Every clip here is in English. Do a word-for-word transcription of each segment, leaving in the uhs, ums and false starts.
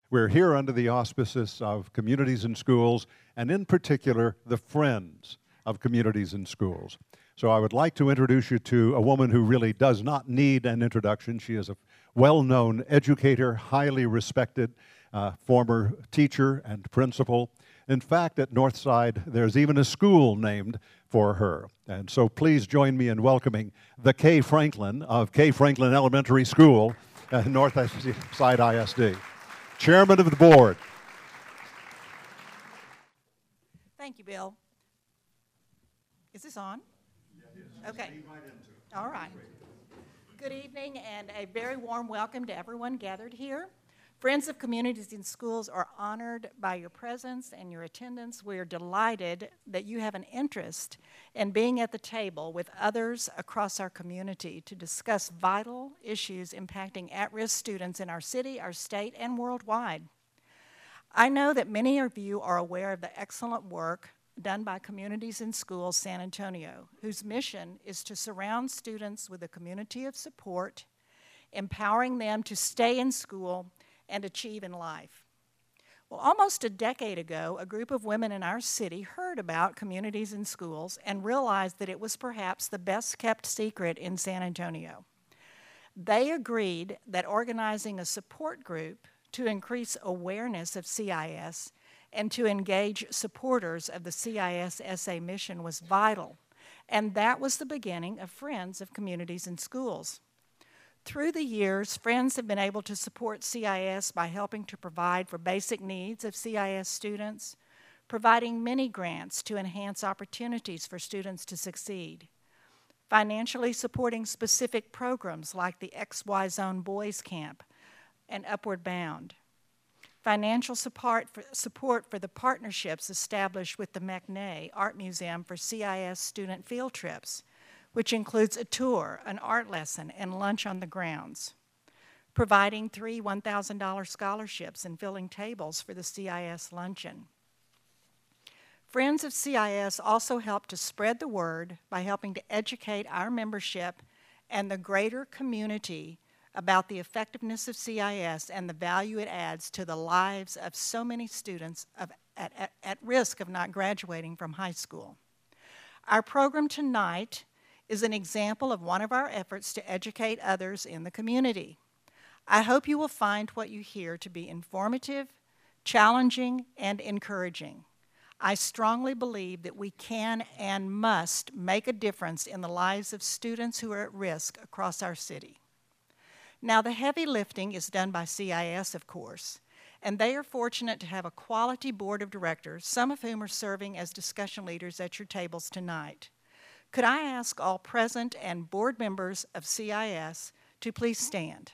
We're here under the auspices of Communities in Schools, and in particular, the Friends of Communities in Schools. So I would like to introduce you to a woman who really does not need an introduction. She is a well-known educator, highly respected, uh, former teacher and principal. In fact, at Northside, there's even a school named for her. And so please join me in welcoming the Kay Franklin of Kay Franklin Elementary School at Northside I S D. Chairman of the board. Thank you, Bill. Is this on? Yeah, it is. Okay. Right into it. All right. Good evening and a very warm welcome to everyone gathered here. Friends of Communities in Schools are honored by your presence and your attendance. We are delighted that you have an interest in being at the table with others across our community to discuss vital issues impacting at-risk students in our city, our state, and worldwide. I know that many of you are aware of the excellent work done by Communities in Schools San Antonio, whose mission is to surround students with a community of support, empowering them to stay in school and achieve in life. Well, almost a decade ago, a group of women in our city heard about Communities in Schools and realized that it was perhaps the best kept secret in San Antonio. They agreed that organizing a support group to increase awareness of C I S and to engage supporters of the C I S S A mission was vital, and that was the beginning of Friends of Communities in Schools. Through the years, Friends have been able to support C I S by helping to provide for basic needs of C I S students, providing many grants to enhance opportunities for students to succeed, financially supporting specific programs like the X Y Zone Boys Camp and Upward Bound, financial support for, support for the partnerships established with the McNay Art Museum for C I S student field trips, which includes a tour, an art lesson, and lunch on the grounds, providing three one thousand dollar scholarships and filling tables for the C I S luncheon. Friends of C I S also help to spread the word by helping to educate our membership and the greater community about the effectiveness of C I S and the value it adds to the lives of so many students of, at, at, at risk of not graduating from high school. Our program tonight is an example of one of our efforts to educate others in the community. I hope you will find what you hear to be informative, challenging, and encouraging. I strongly believe that we can and must make a difference in the lives of students who are at risk across our city. Now, the heavy lifting is done by C I S, of course, and they are fortunate to have a quality board of directors, some of whom are serving as discussion leaders at your tables tonight. Could I ask all present and board members of C I S to please stand?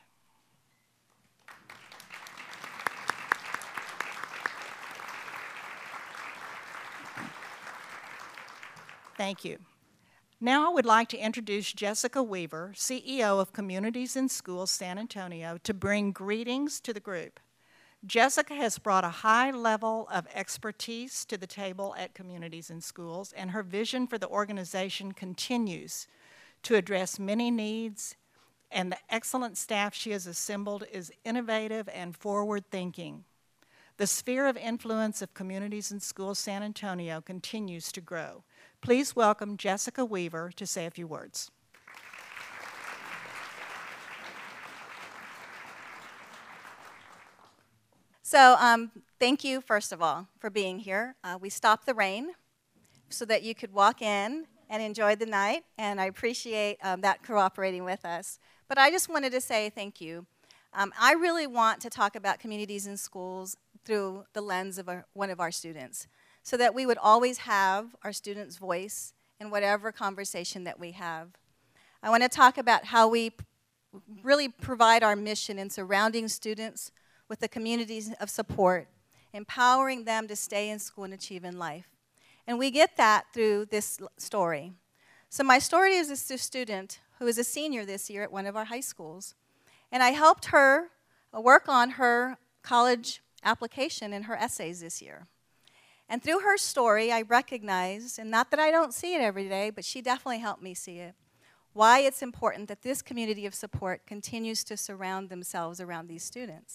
Thank you. Now I would like to introduce Jessica Weaver, C E O of Communities in Schools San Antonio, to bring greetings to the group. Jessica has brought a high level of expertise to the table at Communities in Schools, and her vision for the organization continues to address many needs, and the excellent staff she has assembled is innovative and forward-thinking. The sphere of influence of Communities in Schools San Antonio continues to grow. Please welcome Jessica Weaver to say a few words. So um, thank you, first of all, for being here. Uh, we stopped the rain so that you could walk in and enjoy the night, and I appreciate um, that cooperating with us. But I just wanted to say thank you. Um, I really want to talk about Communities in Schools through the lens of our, one of our students, so that we would always have our students' voice in whatever conversation that we have. I want to talk about how we p- really provide our mission in surrounding students with the communities of support, empowering them to stay in school and achieve in life. And we get that through this story. So my story is a student who is a senior this year at one of our high schools. And I helped her work on her college application and her essays this year. And through her story, I recognized, and not that I don't see it every day, but she definitely helped me see it, why it's important that this community of support continues to surround themselves around these students.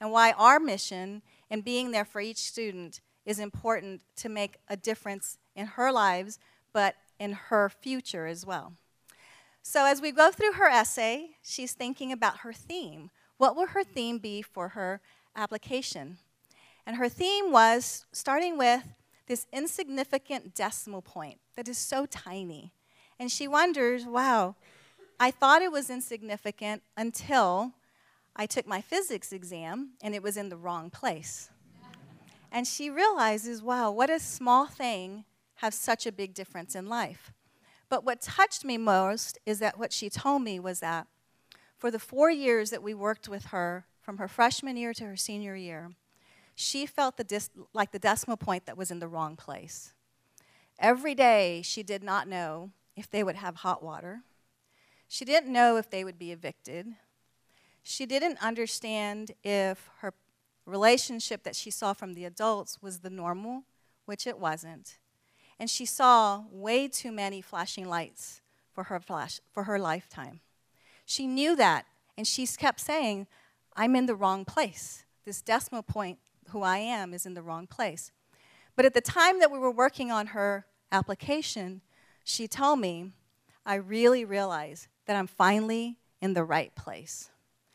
and why our mission in being there for each student is important to make a difference in her lives, but in her future as well. So as we go through her essay, she's thinking about her theme. What will her theme be for her application? And her theme was starting with this insignificant decimal point that is so tiny. And she wonders, wow, I thought it was insignificant until I took my physics exam and it was in the wrong place. And she realizes, wow, what a small thing has such a big difference in life. But what touched me most is that what she told me was that for the four years that we worked with her, from her freshman year to her senior year, she felt the dis- like the decimal point that was in the wrong place. Every day, she did not know if they would have hot water. She didn't know if they would be evicted. She didn't understand if her relationship that she saw from the adults was the normal, which it wasn't. And she saw way too many flashing lights for her flash, for her lifetime. She knew that, and she kept saying, I'm in the wrong place. This decimal point, who I am, is in the wrong place. But at the time that we were working on her application, she told me, I really realize that I'm finally in the right place.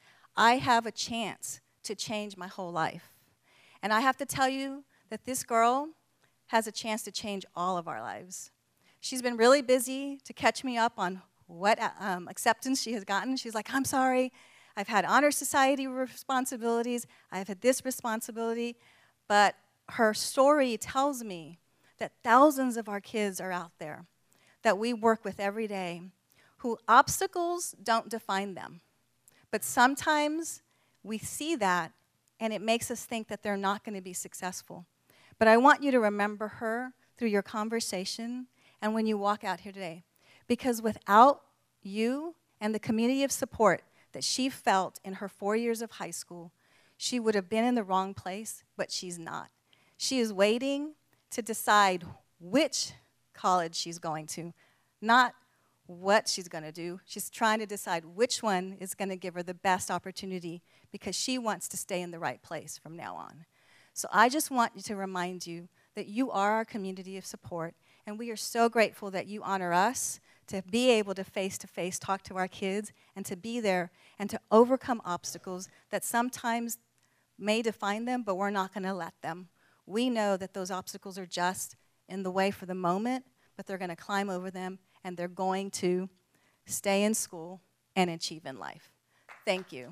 I have a chance to change my whole life. And I have to tell you that this girl has a chance to change all of our lives. She's been really busy to catch me up on what um, acceptance she has gotten. She's like, I'm sorry, I've had honor society responsibilities, I've had this responsibility, but her story tells me that thousands of our kids are out there that we work with every day who obstacles don't define them. But sometimes we see that and it makes us think that they're not going to be successful. But I want you to remember her through your conversation and when you walk out here today. Because without you and the community of support that she felt in her four years of high school, she would have been in the wrong place, but she's not. She is waiting to decide which college she's going to, not what she's going to do. She's trying to decide which one is going to give her the best opportunity because she wants to stay in the right place from now on. So I just want you to remind you that you are our community of support, and we are so grateful that you honor us to be able to face-to-face talk to our kids and to be there and to overcome obstacles that sometimes may define them, but we're not going to let them. We know that those obstacles are just in the way for the moment, but they're going to climb over them, and they're going to stay in school and achieve in life. Thank you.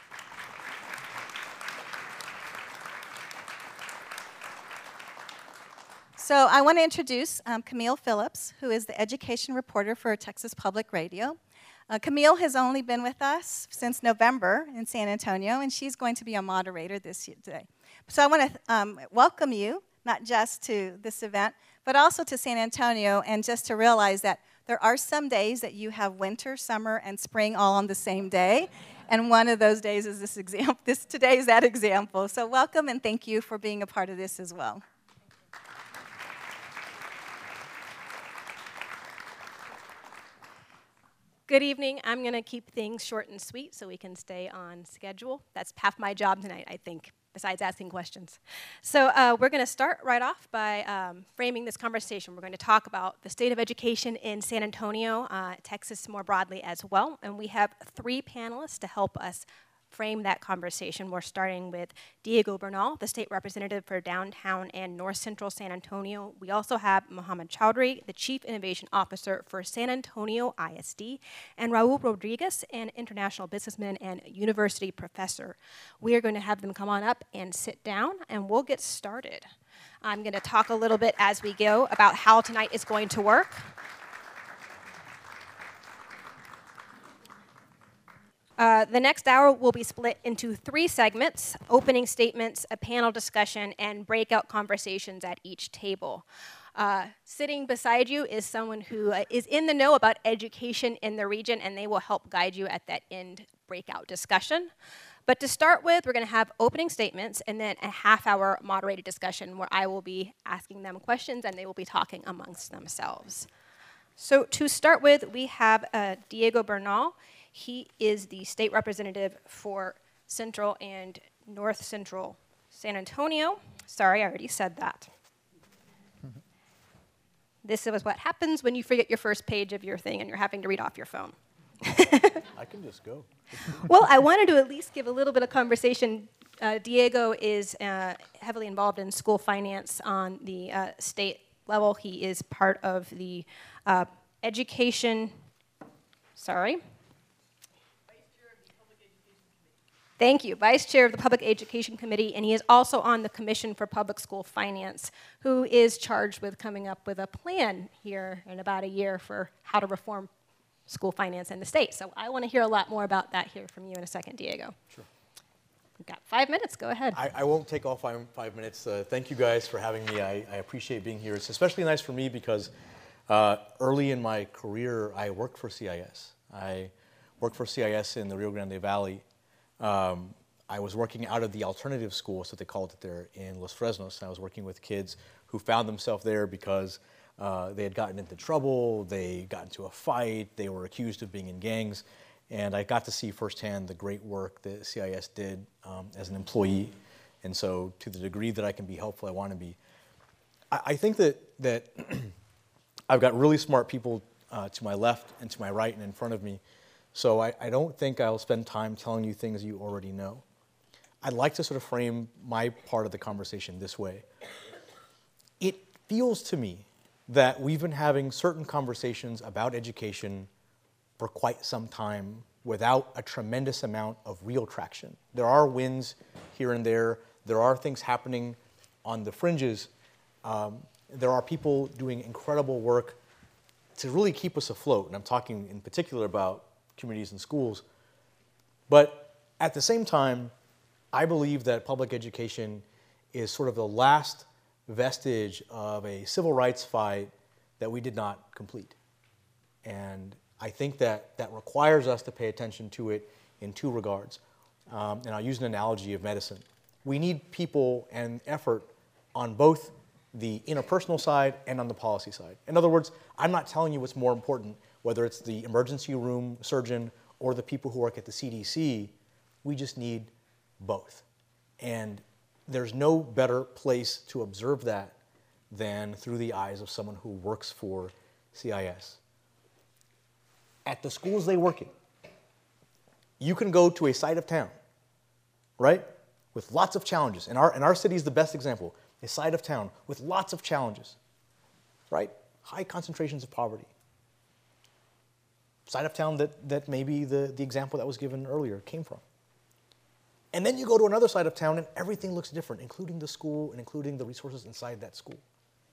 So I want to introduce um, Camille Phillips, who is the education reporter for Texas Public Radio. Uh, Camille has only been with us since November in San Antonio, and she's going to be a moderator this year today. So I want to um, welcome you, not just to this event, but also to San Antonio, and just to realize that there are some days that you have winter, summer, and spring all on the same day, and one of those days is this example. This today is that example. So welcome, and thank you for being a part of this as well. Good evening. I'm going to keep things short and sweet so we can stay on schedule. That's half my job tonight, I think, besides asking questions. So uh, we're going to start right off by um, framing this conversation. We're going to talk about the state of education in San Antonio, uh, Texas more broadly as well. And we have three panelists to help us frame that conversation. We're starting with Diego Bernal, the state representative for downtown and north central San Antonio. We also have Mohammed Chowdhury, the chief innovation officer for San Antonio I S D, and Raul Rodriguez, an international businessman and university professor. We are going to have them come on up and sit down, and we'll get started. I'm going to talk a little bit as we go about how tonight is going to work. Uh, the next hour will be split into three segments: opening statements, a panel discussion, and breakout conversations at each table. Uh, sitting beside you is someone who uh, is in the know about education in the region, and they will help guide you at that end breakout discussion. But to start with, we're going to have opening statements and then a half-hour moderated discussion where I will be asking them questions and they will be talking amongst themselves. So to start with, we have uh, Diego Bernal. He is the state representative for Central and North Central San Antonio. Sorry, I already said that. This is what happens when you forget your first page of your thing and you're having to read off your phone. I can just go. Well, I wanted to at least give a little bit of conversation. Uh, Diego is uh, heavily involved in school finance on the uh, state level. He is part of the uh, education, sorry. Thank you, Vice Chair of the Public Education Committee, and he is also on the Commission for Public School Finance, who is charged with coming up with a plan here in about a year for how to reform school finance in the state. So I want to hear a lot more about that here from you in a second, Diego. Sure. We've got five minutes, go ahead. I, I won't take all five, five minutes. Uh, thank you guys for having me. I, I appreciate being here. It's especially nice for me because uh, early in my career, I worked for C I S. I worked for C I S in the Rio Grande Valley. Um, I was working out of the alternative school, so they called it there, in Los Fresnos. I was working with kids who found themselves there because uh, they had gotten into trouble, they got into a fight, they were accused of being in gangs, and I got to see firsthand the great work that C I S did um, as an employee. And so to the degree that I can be helpful, I want to be. I, I think that, that I've got really smart people uh, to my left and to my right and in front of me. So I, I don't think I'll spend time telling you things you already know. I'd like to sort of frame my part of the conversation this way. It feels to me that we've been having certain conversations about education for quite some time without a tremendous amount of real traction. There are wins here and there. There are things happening on the fringes. Um, there are people doing incredible work to really keep us afloat, and I'm talking in particular about communities and schools. But at the same time, I believe that public education is sort of the last vestige of a civil rights fight that we did not complete. And I think that that requires us to pay attention to it in two regards. Um, and I'll use an analogy of medicine. We need people and effort on both the interpersonal side and on the policy side. In other words, I'm not telling you what's more important, whether it's the emergency room surgeon or the people who work at the C D C. We just need both. And there's no better place to observe that than through the eyes of someone who works for C I S. At the schools they work in, you can go to a side of town, right, with lots of challenges. And our, and our city is the best example, a side of town with lots of challenges, right? High concentrations of poverty. Side of town that, that maybe the, the example that was given earlier came from. And then you go to another side of town and everything looks different, including the school and including the resources inside that school.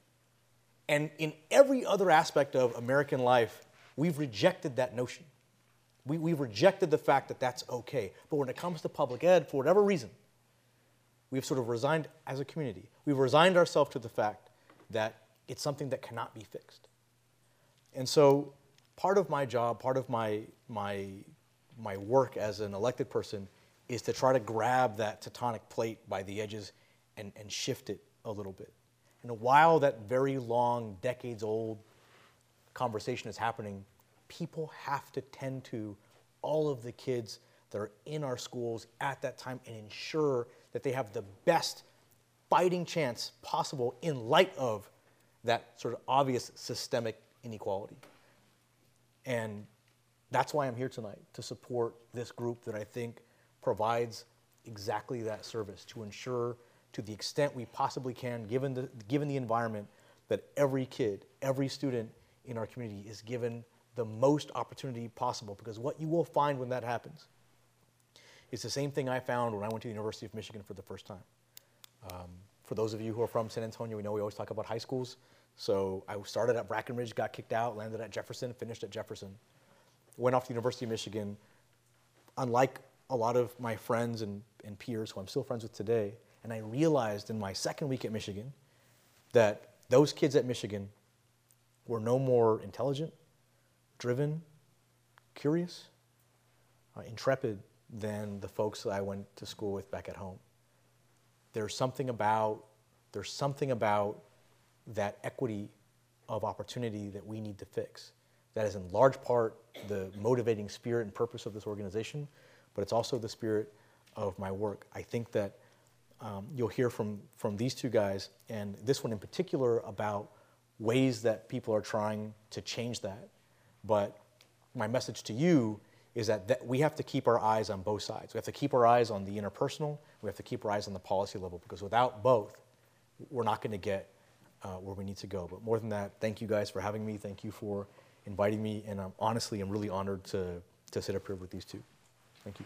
And in every other aspect of American life, we've rejected that notion. We, we've rejected the fact that that's okay. But when it comes to public ed, for whatever reason, we've sort of resigned as a community. We've resigned ourselves to the fact that it's something that cannot be fixed. And so part of my job, part of my, my, my work as an elected person is to try to grab that tectonic plate by the edges and, and shift it a little bit. And while that very long, decades-old conversation is happening, people have to tend to all of the kids that are in our schools at that time and ensure that they have the best fighting chance possible in light of that sort of obvious systemic inequality. And that's why I'm here tonight, to support this group that I think provides exactly that service, to ensure to the extent we possibly can, given the, given the environment, that every kid, every student in our community is given the most opportunity possible. Because what you will find when that happens is the same thing I found when I went to the University of Michigan for the first time. Um, for those of you who are from San Antonio, we know we always talk about high schools. So I started at Brackenridge, got kicked out, landed at Jefferson, finished at Jefferson. Went off to the University of Michigan. Unlike a lot of my friends and, and peers who I'm still friends with today, and I realized in my second week at Michigan that those kids at Michigan were no more intelligent, driven, curious, uh, intrepid than the folks that I went to school with back at home. There's something about, there's something about that equity of opportunity that we need to fix. That is in large part the motivating spirit and purpose of this organization, but it's also the spirit of my work, I think that um, you'll hear from, from these two guys, and this one in particular, about ways that people are trying to change that. But my message to you is that, that we have to keep our eyes on both sides. We have to keep our eyes on the interpersonal, we have to keep our eyes on the policy level, because without both, we're not going to get uh, where we need to go. But more than that, thank you guys for having me. Thank you for inviting me, and um, honestly, I'm really honored to, to sit up here with these two. Thank you.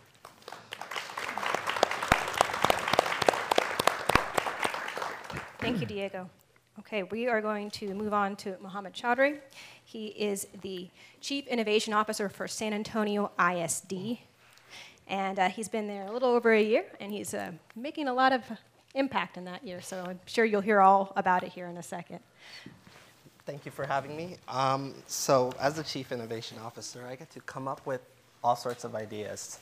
Thank you, Diego. Okay, we are going to move on to Mohammed Chaudhry. He is the Chief Innovation Officer for San Antonio I S D. And uh, he's been there a little over a year, and he's uh, making a lot of impact in that year. So I'm sure you'll hear all about it here in a second. Thank you for having me. Um, so as the Chief Innovation Officer, I get to come up with all sorts of ideas.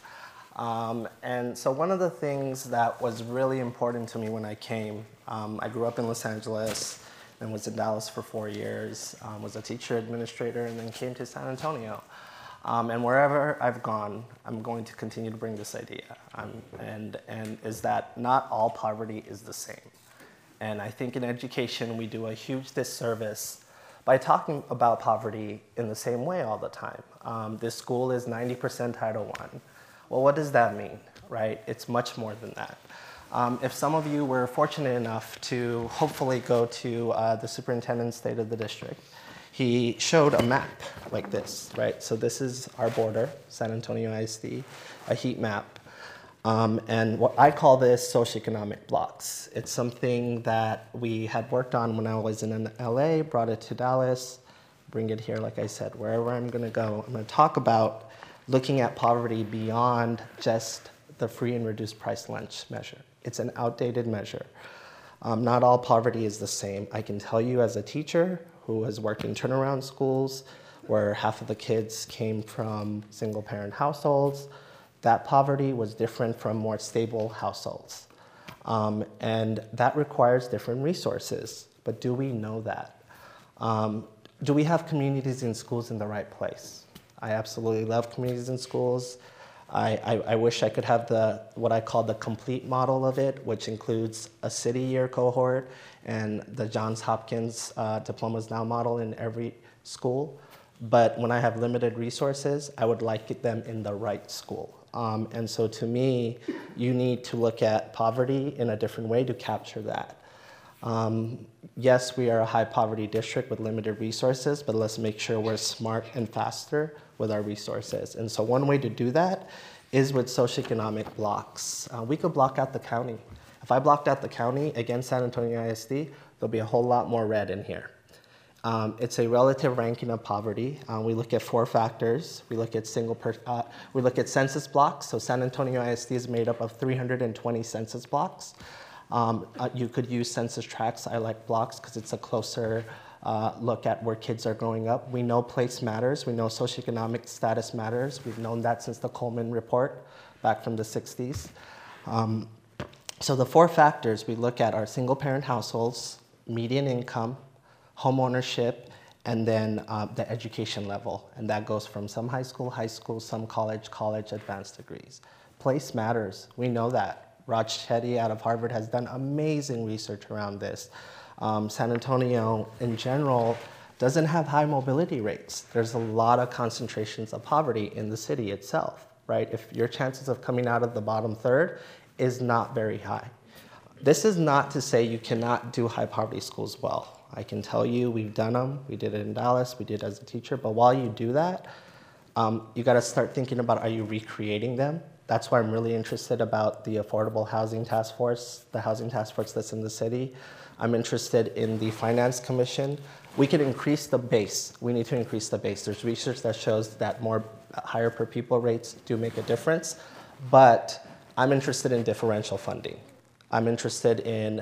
Um, and so one of the things that was really important to me when I came, um, I grew up in Los Angeles and was in Dallas for four years, um, was a teacher administrator, and then came to San Antonio. Um, and wherever I've gone, I'm going to continue to bring this idea. Um, and, and is that not all poverty is the same. And I think in education, we do a huge disservice by talking about poverty in the same way all the time. Um, this school is ninety percent Title one. Well, what does that mean, right? It's much more than that. Um, if some of you were fortunate enough to hopefully go to uh, the superintendent's state of the district, he showed a map like this, right? So this is our border, San Antonio I S D, a heat map. Um, and what I call this socioeconomic blocks. It's something that we had worked on when I was in L A, brought it to Dallas, bring it here, like I said, wherever I'm gonna go. I'm gonna talk about looking at poverty beyond just the free and reduced price lunch measure. It's an outdated measure. Um, not all poverty is the same. I can tell you as a teacher who has worked in turnaround schools where half of the kids came from single parent households, that poverty was different from more stable households. Um, and that requires different resources. But do we know that? Um, do we have communities in schools in the right place? I absolutely love communities in schools. I, I, I wish I could have the what I call the complete model of it, which includes a city year cohort and the Johns Hopkins uh, Diplomas Now model in every school. But when I have limited resources, I would like them in the right school. Um, and so to me, you need to look at poverty in a different way to capture that. Um, yes, we are a high poverty district with limited resources, but let's make sure we're smart and faster with our resources. And so one way to do that is with socioeconomic blocks. Uh, we could block out the county. If I blocked out the county against San Antonio I S D, there'll be a whole lot more red in here. Um, it's a relative ranking of poverty. Uh, we look at four factors. We look at single per, uh, we look at census blocks. So San Antonio I S D is made up of three hundred twenty census blocks. Um, uh, you could use census tracts. I like blocks because it's a closer uh, look at where kids are growing up. We know place matters. We know socioeconomic status matters. We've known that since the Coleman report back from the sixties. Um, so the four factors we look at are single parent households, median income, home ownership, and then uh, the education level. And that goes from some high school, high school, some college, college, advanced degrees. Place matters. We know that. Raj Chetty out of Harvard has done amazing research around this. Um, San Antonio, in general, doesn't have high mobility rates. There's a lot of concentrations of poverty in the city itself, right? If your chances of coming out of the bottom third is not very high. This is not to say you cannot do high poverty schools well. I can tell you we've done them. We did it in Dallas. We did it as a teacher. But while you do that, um, you got to start thinking about, are you recreating them? That's why I'm really interested about the Affordable Housing Task Force, the housing task force that's in the city. I'm interested in the Finance Commission. We can increase the base. We need to increase the base. There's research that shows that more higher per pupil rates do make a difference. But I'm interested in differential funding. I'm interested in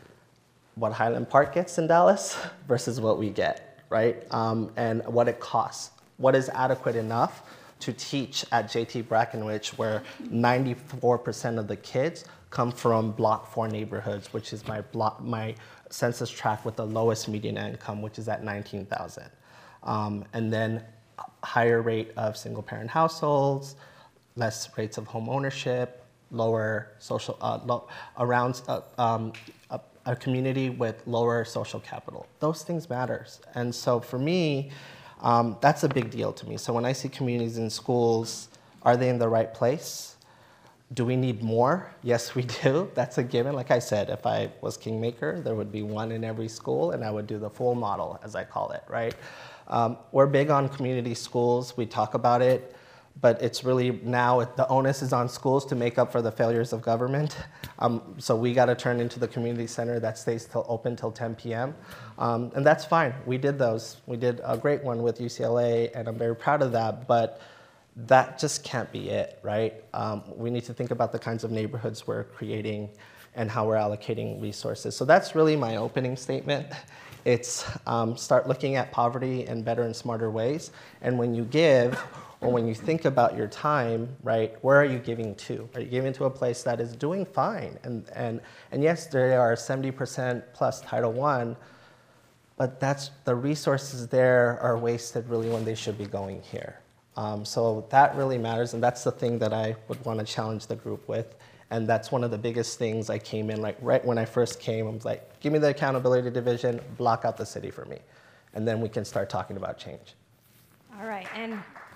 what Highland Park gets in Dallas versus what we get, right? Um, and what it costs. What is adequate enough to teach at J T Brackenridge, where ninety-four percent of the kids come from Block four neighborhoods, which is my block, my census tract with the lowest median income, which is at nineteen thousand. Um, and then higher rate of single parent households, less rates of home ownership, lower social, uh, lo around uh, um, a, a community with lower social capital. Those things matters. And so for me, um, that's a big deal to me. So when I see communities in schools, are they in the right place? Do we need more? Yes, we do. That's a given. Like I said, if I was kingmaker, there would be one in every school, and I would do the full model, as I call it, right? Um, we're big on community schools. We talk about it, but it's really now it, the onus is on schools to make up for the failures of government. Um, so we got to turn into the community center that stays till, open till ten p m Um, and that's fine. We did those. We did a great one with U C L A, and I'm very proud of that. But that just can't be it, right? Um, we need to think about the kinds of neighborhoods we're creating and how we're allocating resources. So that's really my opening statement. It's um, start looking at poverty in better and smarter ways. And when you give, or when you think about your time, right, where are you giving to? Are you giving to a place that is doing fine? And, and, and yes, there are seventy percent plus Title One, but that's, the resources there are wasted really when they should be going here. Um, so that really matters, and that's the thing that I would want to challenge the group with. And that's one of the biggest things I came in, like right when I first came, I was like, give me the accountability division, block out the city for me. And then we can start talking about change. All right, and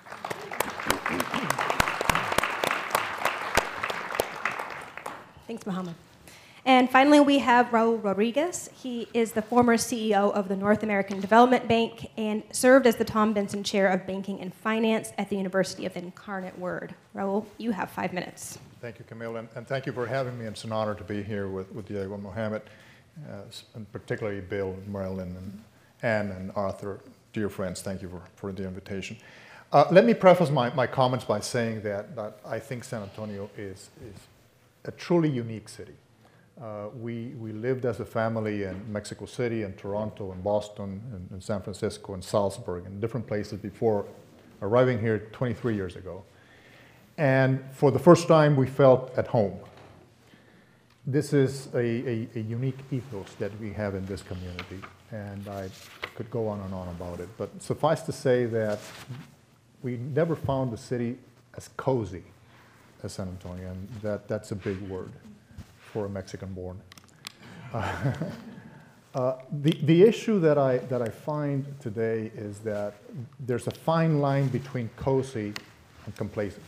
thanks, Mohammed. And finally, we have Raul Rodriguez. He is the former C E O of the North American Development Bank and served as the Tom Benson Chair of Banking and Finance at the University of the Incarnate Word. Raul, you have five minutes. Thank you, Camille, and, and thank you for having me. It's an honor to be here with, with Diego and Mohammed, uh, and particularly Bill, Marilyn, and Anne, and Arthur. Dear friends, thank you for, for the invitation. Uh, let me preface my, my comments by saying that, that I think San Antonio is, is a truly unique city. Uh, we, we lived as a family in Mexico City and Toronto and Boston and, and San Francisco and Salzburg and different places before arriving here twenty-three years ago. And for the first time, we felt at home. This is a, a, a unique ethos that we have in this community, and I could go on and on about it. But suffice to say that we never found the city as cozy as San Antonio, and that, that's a big word for a Mexican-born. Uh, uh, the, the issue that I, that I find today is that there's a fine line between cozy and complacent.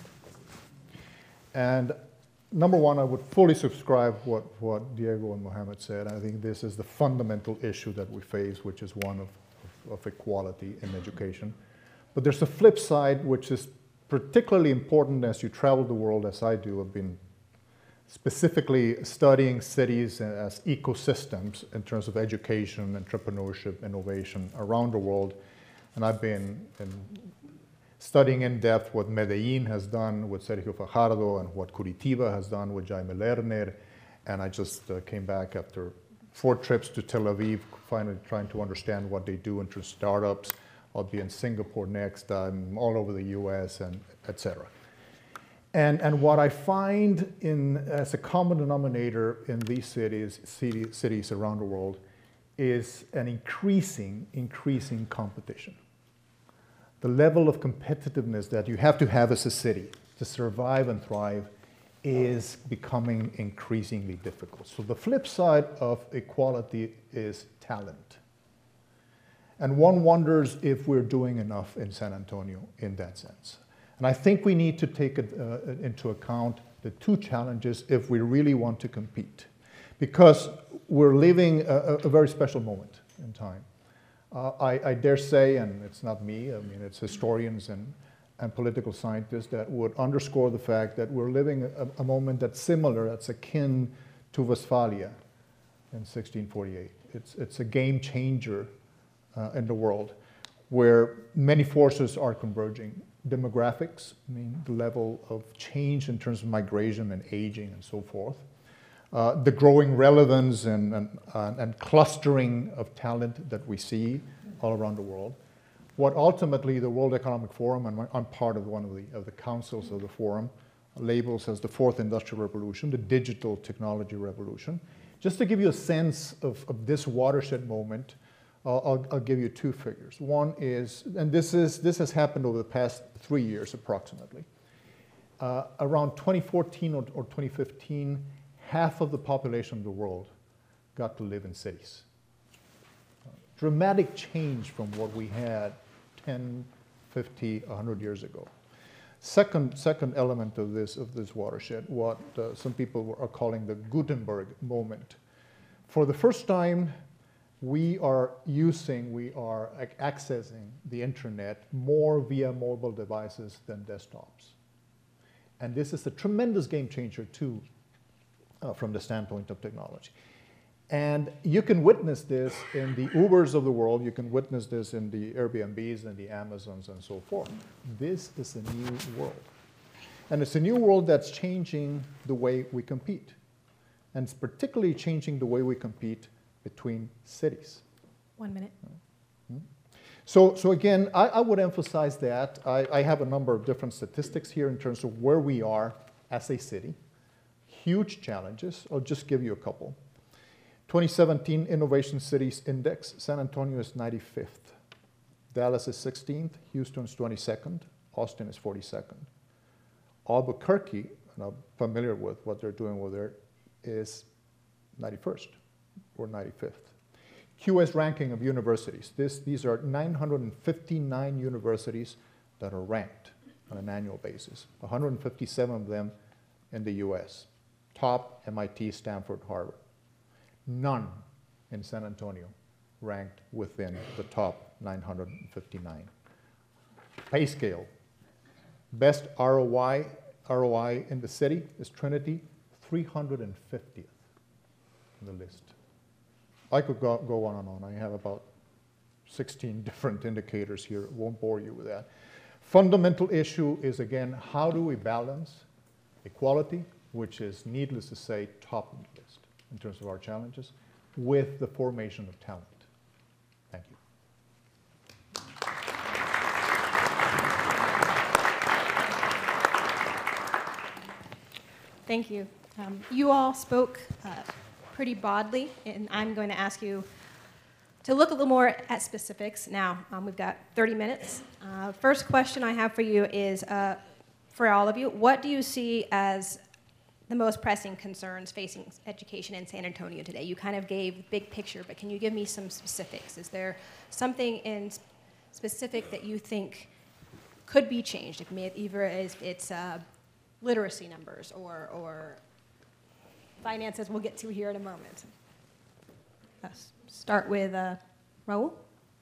And number one, I would fully subscribe what, what Diego and Mohammed said. I think this is the fundamental issue that we face, which is one of, of, of equality in education. But there's a flip side, which is particularly important as you travel the world, as I do. I've been specifically studying cities as ecosystems in terms of education, entrepreneurship, innovation around the world. And I've been in studying in depth what Medellin has done with Sergio Fajardo and what Curitiba has done with Jaime Lerner. And I just uh, came back after four trips to Tel Aviv, finally trying to understand what they do in terms of startups. I'll be in Singapore next, I'm all over the U S, and et cetera. And, and what I find in, as a common denominator in these cities, city, cities around the world is an increasing, increasing competition. The level of competitiveness that you have to have as a city to survive and thrive is becoming increasingly difficult. So the flip side of equality is talent. And one wonders if we're doing enough in San Antonio in that sense. And I think we need to take it, uh, into account the two challenges if we really want to compete. Because we're living a, a very special moment in time. Uh, I, I dare say, and it's not me, I mean, it's historians and, and political scientists that would underscore the fact that we're living a, a moment that's similar, that's akin to Westphalia in sixteen forty-eight. It's, it's a game changer uh, in the world where many forces are converging. Demographics, I mean, the level of change in terms of migration and aging and so forth. Uh, the growing relevance and, and, uh, and clustering of talent that we see all around the world. What ultimately the World Economic Forum, and I'm part of one of the, of the councils of the forum, labels as the fourth industrial revolution, the digital technology revolution. Just to give you a sense of, of this watershed moment, I'll, I'll, I'll give you two figures. One is, and this, is, this has happened over the past three years approximately, uh, around twenty fourteen or, or twenty fifteen, half of the population of the world got to live in cities. Uh, dramatic change from what we had ten, fifty, one hundred years ago. Second, second element of this, of this watershed, what uh, some people are calling the Gutenberg moment. For the first time, we are using, we are ac accessing the internet more via mobile devices than desktops. And this is a tremendous game changer too, uh, from the standpoint of technology. And you can witness this in the Ubers of the world, you can witness this in the Airbnbs and the Amazons and so forth. This is a new world. And it's a new world that's changing the way we compete. And it's particularly changing the way we compete between cities. One minute. So, so again, I, I would emphasize that. I, I have a number of different statistics here in terms of where we are as a city. Huge challenges. I'll just give you a couple. twenty seventeen Innovation Cities Index, San Antonio is ninety-fifth. Dallas is sixteenth, Houston is twenty-second, Austin is forty-second. Albuquerque, and I'm familiar with what they're doing over there, is ninety-first or ninety-fifth. Q S ranking of universities. This, these are nine hundred fifty-nine universities that are ranked on an annual basis, one hundred fifty-seven of them in the U S. Top, M I T, Stanford, Harvard. None in San Antonio ranked within the top nine hundred fifty-nine. Pay scale. Best R O I, R O I in the city is Trinity, three hundred fiftieth on the list. I could go, go on and on. I have about sixteen different indicators here. Won't bore you with that. Fundamental issue is, again, how do we balance equality, which is, needless to say, top of the list in terms of our challenges, with the formation of talent. Thank you. Thank you. Um, you all spoke uh, pretty broadly, and I'm going to ask you to look a little more at specifics. Now, um, we've got thirty minutes. Uh, first question I have for you is, uh, for all of you, what do you see as the most pressing concerns facing education in San Antonio today? You kind of gave the big picture, but can you give me some specifics? Is there something in specific that you think could be changed, if may, either as it's uh, literacy numbers or, or finances we'll get to here in a moment? Let's start with uh, Raul.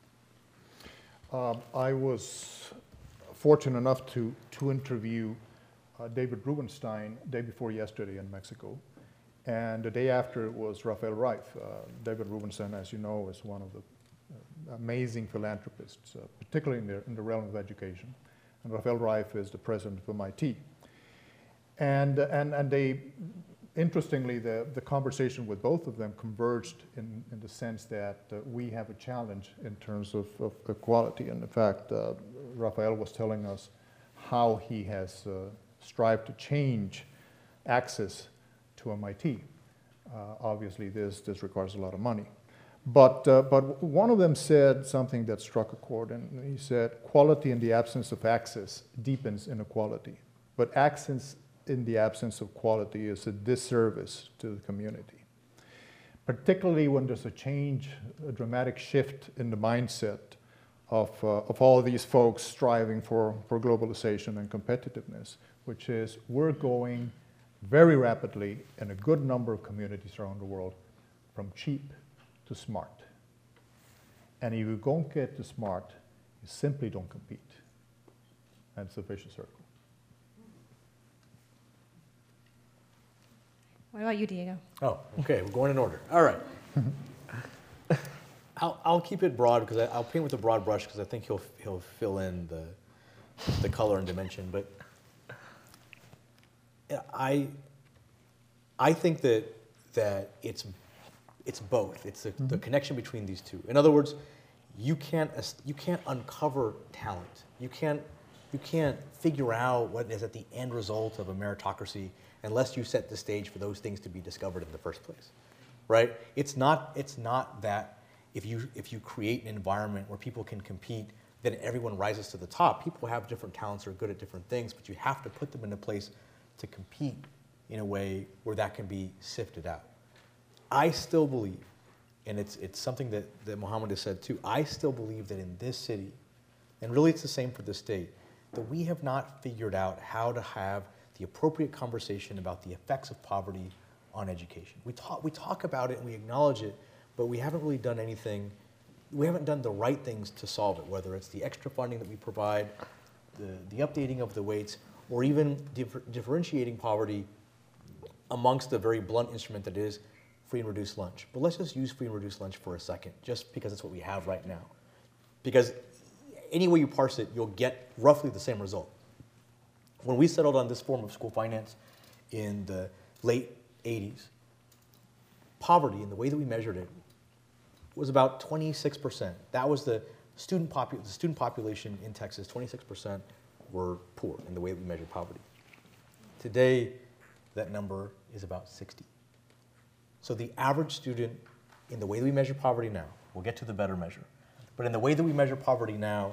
Um, I was fortunate enough to, to interview Uh, David Rubenstein day before yesterday in Mexico. And the day after was Rafael Reif. Uh, David Rubenstein, as you know, is one of the uh, amazing philanthropists, uh, particularly in the, in the realm of education. And Rafael Reif is the president of M I T. And, and, and they, interestingly, the, the conversation with both of them converged in, in the sense that uh, we have a challenge in terms of, of equality. And in fact, uh, Rafael was telling us how he has uh, strive to change access to M I T. Uh, obviously, this, this requires a lot of money. But, uh, but one of them said something that struck a chord, and he said, quality in the absence of access deepens inequality. But access in the absence of quality is a disservice to the community. Particularly when there's a change, a dramatic shift in the mindset of, uh, of all of these folks striving for, for globalization and competitiveness, which is we're going very rapidly in a good number of communities around the world from cheap to smart. And if you don't get to smart, you simply don't compete. And it's a vicious circle. What about you, Diego? Oh, okay, we're going in order. All right. I'll, I'll keep it broad because I'll paint with a broad brush because I think he'll, he'll fill in the, the color and dimension. But I, I think that, that it's, it's both. It's the, mm-hmm. the connection between these two. In other words, you can't, you can't uncover talent. You can't, you can't figure out what is at the end result of a meritocracy unless you set the stage for those things to be discovered in the first place, right? It's not, it's not that if you, if you create an environment where people can compete then everyone rises to the top. People have different talents, are good at different things, but you have to put them in a place to compete in a way where that can be sifted out. I still believe, and it's, it's something that, that Mohammed has said too, I still believe that in this city, and really it's the same for the state, that we have not figured out how to have the appropriate conversation about the effects of poverty on education. We talk, we talk about it and we acknowledge it, but we haven't really done anything, we haven't done the right things to solve it, whether it's the extra funding that we provide, the, the updating of the weights, or even differ, differentiating poverty amongst the very blunt instrument that is free and reduced lunch. But let's just use free and reduced lunch for a second, just because it's what we have right now. Because any way you parse it, you'll get roughly the same result. When we settled on this form of school finance in the late eighties, poverty, in the way that we measured it, was about twenty-six percent. That was the student, popu the student population in Texas, twenty-six percent were poor in the way that we measured poverty. Today, that number is about sixty. So the average student, in the way that we measure poverty now, we'll get to the better measure, but in the way that we measure poverty now,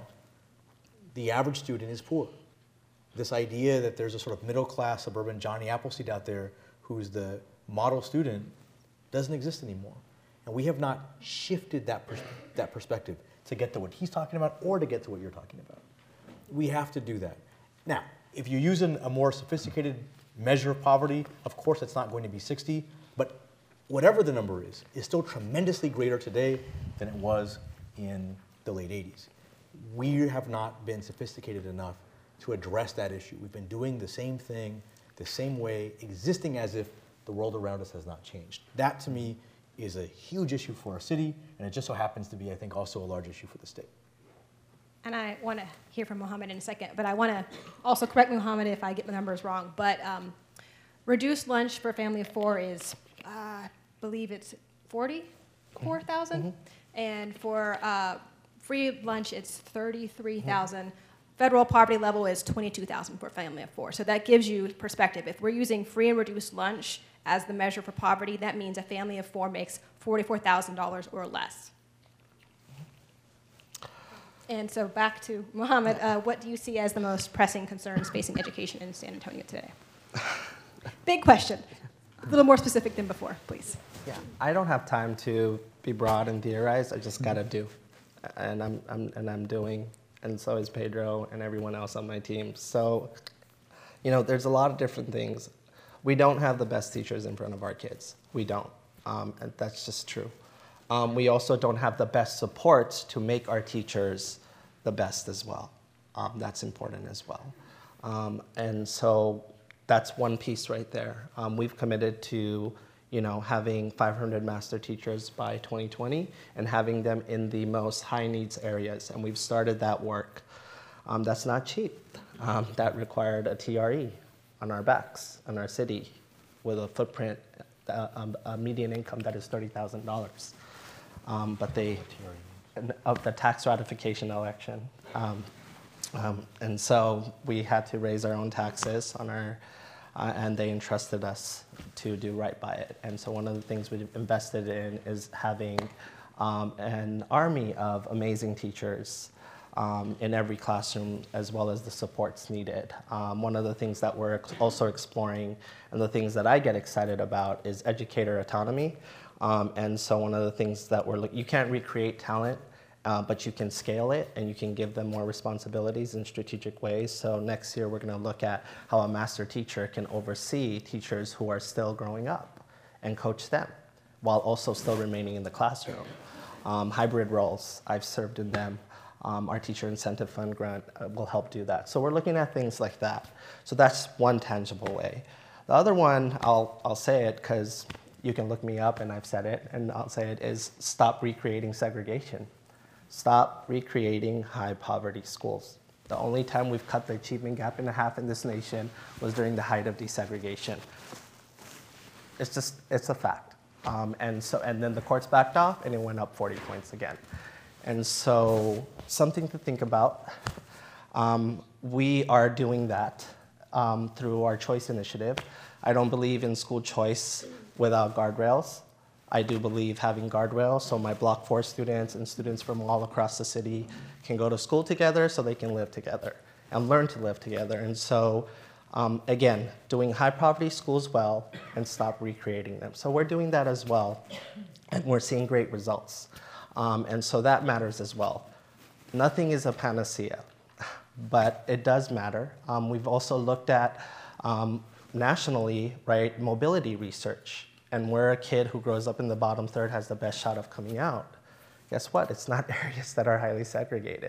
the average student is poor. This idea that there's a sort of middle-class suburban Johnny Appleseed out there who's the model student doesn't exist anymore. And we have not shifted that, pers that perspective to get to what he's talking about or to get to what you're talking about. We have to do that. Now, if you're using a more sophisticated measure of poverty, of course it's not going to be sixty, but whatever the number is, is still tremendously greater today than it was in the late eighties. We have not been sophisticated enough to address that issue. We've been doing the same thing, the same way, existing as if the world around us has not changed. That, to me, is a huge issue for our city, and it just so happens to be, I think, also a large issue for the state. And I want to hear from Mohammed in a second, but I want to also correct me, Mohammed, if I get the numbers wrong. But um, reduced lunch for a family of four is, uh, I believe it's forty-four thousand, mm-hmm. and for uh, free lunch it's thirty-three thousand. Mm-hmm. Federal poverty level is twenty-two thousand for a family of four. So that gives you perspective. If we're using free and reduced lunch as the measure for poverty, that means a family of four makes forty-four thousand dollars or less. And so back to Mohammed, uh, what do you see as the most pressing concerns facing education in San Antonio today? Big question. A little more specific than before, please. Yeah, I don't have time to be broad and theorize. I just gotta do, and I'm, I'm and I'm doing, and so is Pedro and everyone else on my team. So, you know, there's a lot of different things. We don't have the best teachers in front of our kids. We don't, um, and that's just true. Um, we also don't have the best supports to make our teachers the best as well. Um, that's important as well. Um, and so that's one piece right there. Um, we've committed to, you know, having five hundred master teachers by twenty twenty and having them in the most high needs areas. And we've started that work. Um, that's not cheap. Um, that required a T R E on our backs, on our city, with a footprint, uh, um, a median income that is thirty thousand dollars. Um, but they, of the tax ratification election. Um, um, and so we had to raise our own taxes on our, uh, and they entrusted us to do right by it. And so one of the things we've invested in is having um, an army of amazing teachers um, in every classroom, as well as the supports needed. Um, one of the things that we're also exploring, and the things that I get excited about, is educator autonomy. Um, and so one of the things that we're looking, you can't recreate talent, uh, but you can scale it and you can give them more responsibilities in strategic ways. So next year we're going to look at how a master teacher can oversee teachers who are still growing up and coach them while also still remaining in the classroom. Um, hybrid roles, I've served in them. Um, our Teacher Incentive Fund grant uh, will help do that. So we're looking at things like that. So that's one tangible way. The other one, I'll, I'll say it because you can look me up and I've said it, and I'll say it, is stop recreating segregation. Stop recreating high poverty schools. The only time we've cut the achievement gap in half in this nation was during the height of desegregation. It's just, it's a fact. Um, and so, and then the courts backed off and it went up forty points again. And so something to think about. Um, we are doing that um, through our choice initiative. I don't believe in school choice without guardrails. I do believe having guardrails, so my Block four students and students from all across the city can go to school together so they can live together and learn to live together. And so, um, again, doing high poverty schools well and stop recreating them. So we're doing that as well, and we're seeing great results. Um, and so that matters as well. Nothing is a panacea, but it does matter. Um, we've also looked at um, nationally, right, mobility research, and where a kid who grows up in the bottom third has the best shot of coming out. Guess what? It's not areas that are highly segregated.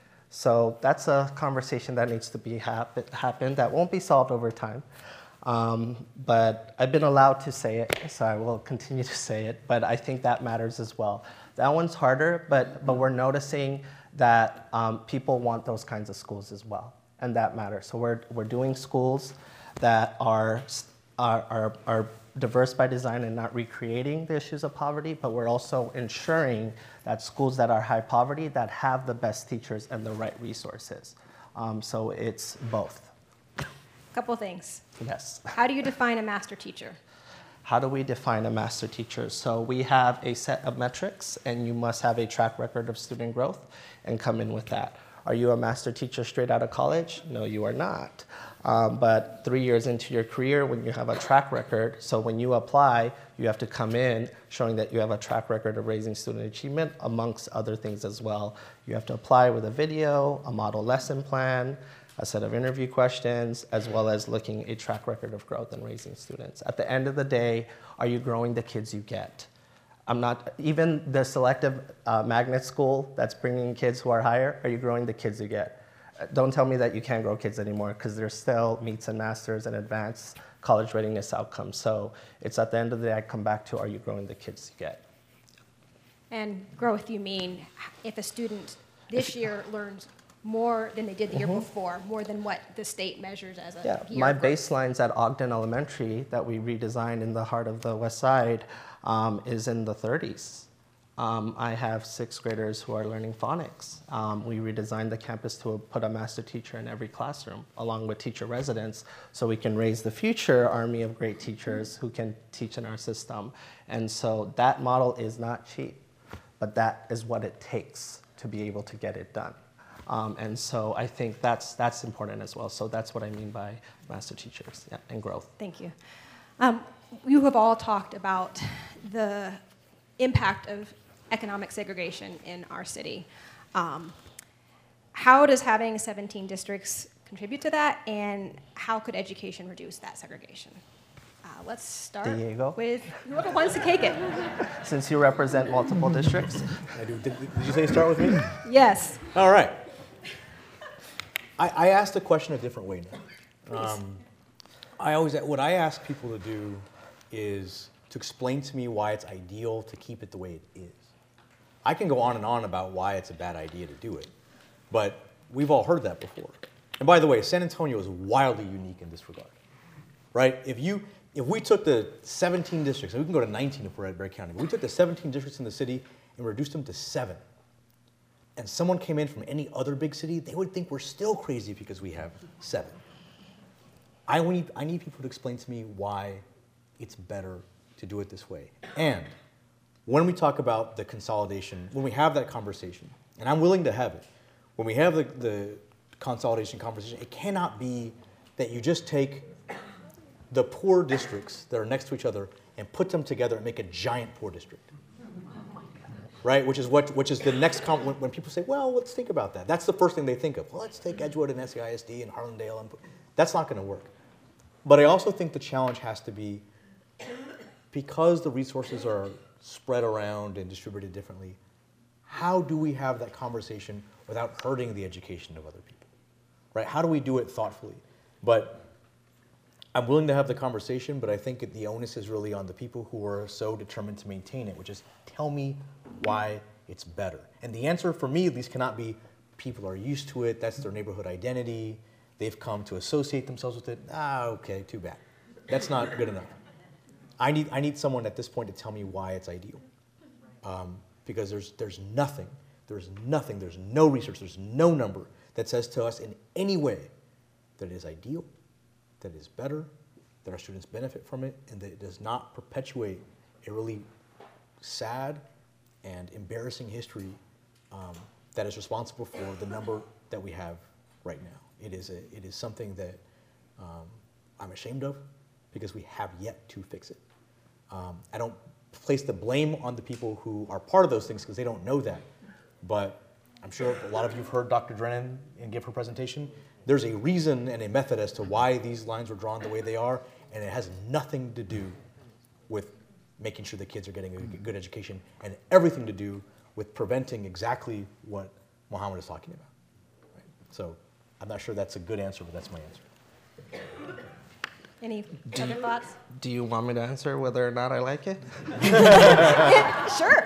So that's a conversation that needs to be happen, happen that won't be solved over time. Um, but I've been allowed to say it, so I will continue to say it, but I think that matters as well. That one's harder, but, but we're noticing that um, people want those kinds of schools as well, and that matters. So we're, we're doing schools that are, are, are, are diverse by design and not recreating the issues of poverty, but we're also ensuring that schools that are high poverty that have the best teachers and the right resources. Um, so it's both. Couple things. Yes. How do you define a master teacher? How do we define a master teacher? So we have a set of metrics, and you must have a track record of student growth and come in with that. Are you a master teacher straight out of college? No, you are not. Um, but three years into your career, when you have a track record, so when you apply, you have to come in showing that you have a track record of raising student achievement, amongst other things as well. You have to apply with a video, a model lesson plan, a set of interview questions, as well as looking a track record of growth and raising students. At the end of the day, are you growing the kids you get? I'm not, even the selective uh, magnet school that's bringing kids who are higher, are you growing the kids you get? Uh, don't tell me that you can't grow kids anymore, because there's still meets and masters and advanced college readiness outcomes. So it's at the end of the day, I come back to, are you growing the kids you get? And growth, you mean if a student this year learns more than they did the year before, more than what the state measures as a Yeah, year my of growth. baselines at Ogden Elementary that we redesigned in the heart of the West Side um, is in the thirties. Um, I have sixth graders who are learning phonics. Um, we redesigned the campus to put a master teacher in every classroom, along with teacher residents, so we can raise the future army of great teachers who can teach in our system. And so that model is not cheap, but that is what it takes to be able to get it done. Um, and so I think that's, that's important as well. So that's what I mean by master teachers, yeah, and growth. Thank you. Um, you have all talked about the impact of economic segregation in our city. Um, how does having seventeen districts contribute to that, and how could education reduce that segregation? Uh, let's start Diego? with whoever wants to take it. Since you represent multiple districts. I do. Did, did you say start with me? Yes. All right. I, I asked the question a different way now. Um, I always, what I ask people to do is to explain to me why it's ideal to keep it the way it is. I can go on and on about why it's a bad idea to do it, but we've all heard that before. And by the way, San Antonio is wildly unique in this regard, right? If you, if we took the seventeen districts, and we can go to nineteen if we're at Bexar County, but we took the seventeen districts in the city and reduced them to seven, and someone came in from any other big city, they would think we're still crazy because we have seven. I need, I need people to explain to me why it's better to do it this way. And when we talk about the consolidation, when we have that conversation, and I'm willing to have it, when we have the, the consolidation conversation, it cannot be that you just take the poor districts that are next to each other and put them together and make a giant poor district. Right, which is what, which is the next, com when, when people say, well, let's think about that. That's the first thing they think of. Well, let's take Edgewood and S E I S D and Harlandale, and that's not going to work. But I also think the challenge has to be, because the resources are spread around and distributed differently, how do we have that conversation without hurting the education of other people? Right? How do we do it thoughtfully? But I'm willing to have the conversation, but I think the onus is really on the people who are so determined to maintain it, which is tell me why it's better. And the answer for me at least cannot be people are used to it, that's their neighborhood identity, they've come to associate themselves with it. Ah, okay, too bad. That's not good enough. I need, I need someone at this point to tell me why it's ideal. Um, because there's, there's nothing, there's nothing, there's no research, there's no number that says to us in any way that it is ideal, that it is better, that our students benefit from it, and that it does not perpetuate a really sad and embarrassing history um, that is responsible for the number that we have right now. It is, a, it is something that um, I'm ashamed of because we have yet to fix it. Um, I don't place the blame on the people who are part of those things because they don't know that. But I'm sure a lot of you have heard Doctor Drennan and give her presentation. There's a reason and a method as to why these lines were drawn the way they are, and it has nothing to do with making sure the kids are getting a good education and everything to do with preventing exactly what Mohammed is talking about. Right? So I'm not sure that's a good answer, but that's my answer. Any other thoughts? Do you want me to answer whether or not I like it? Sure.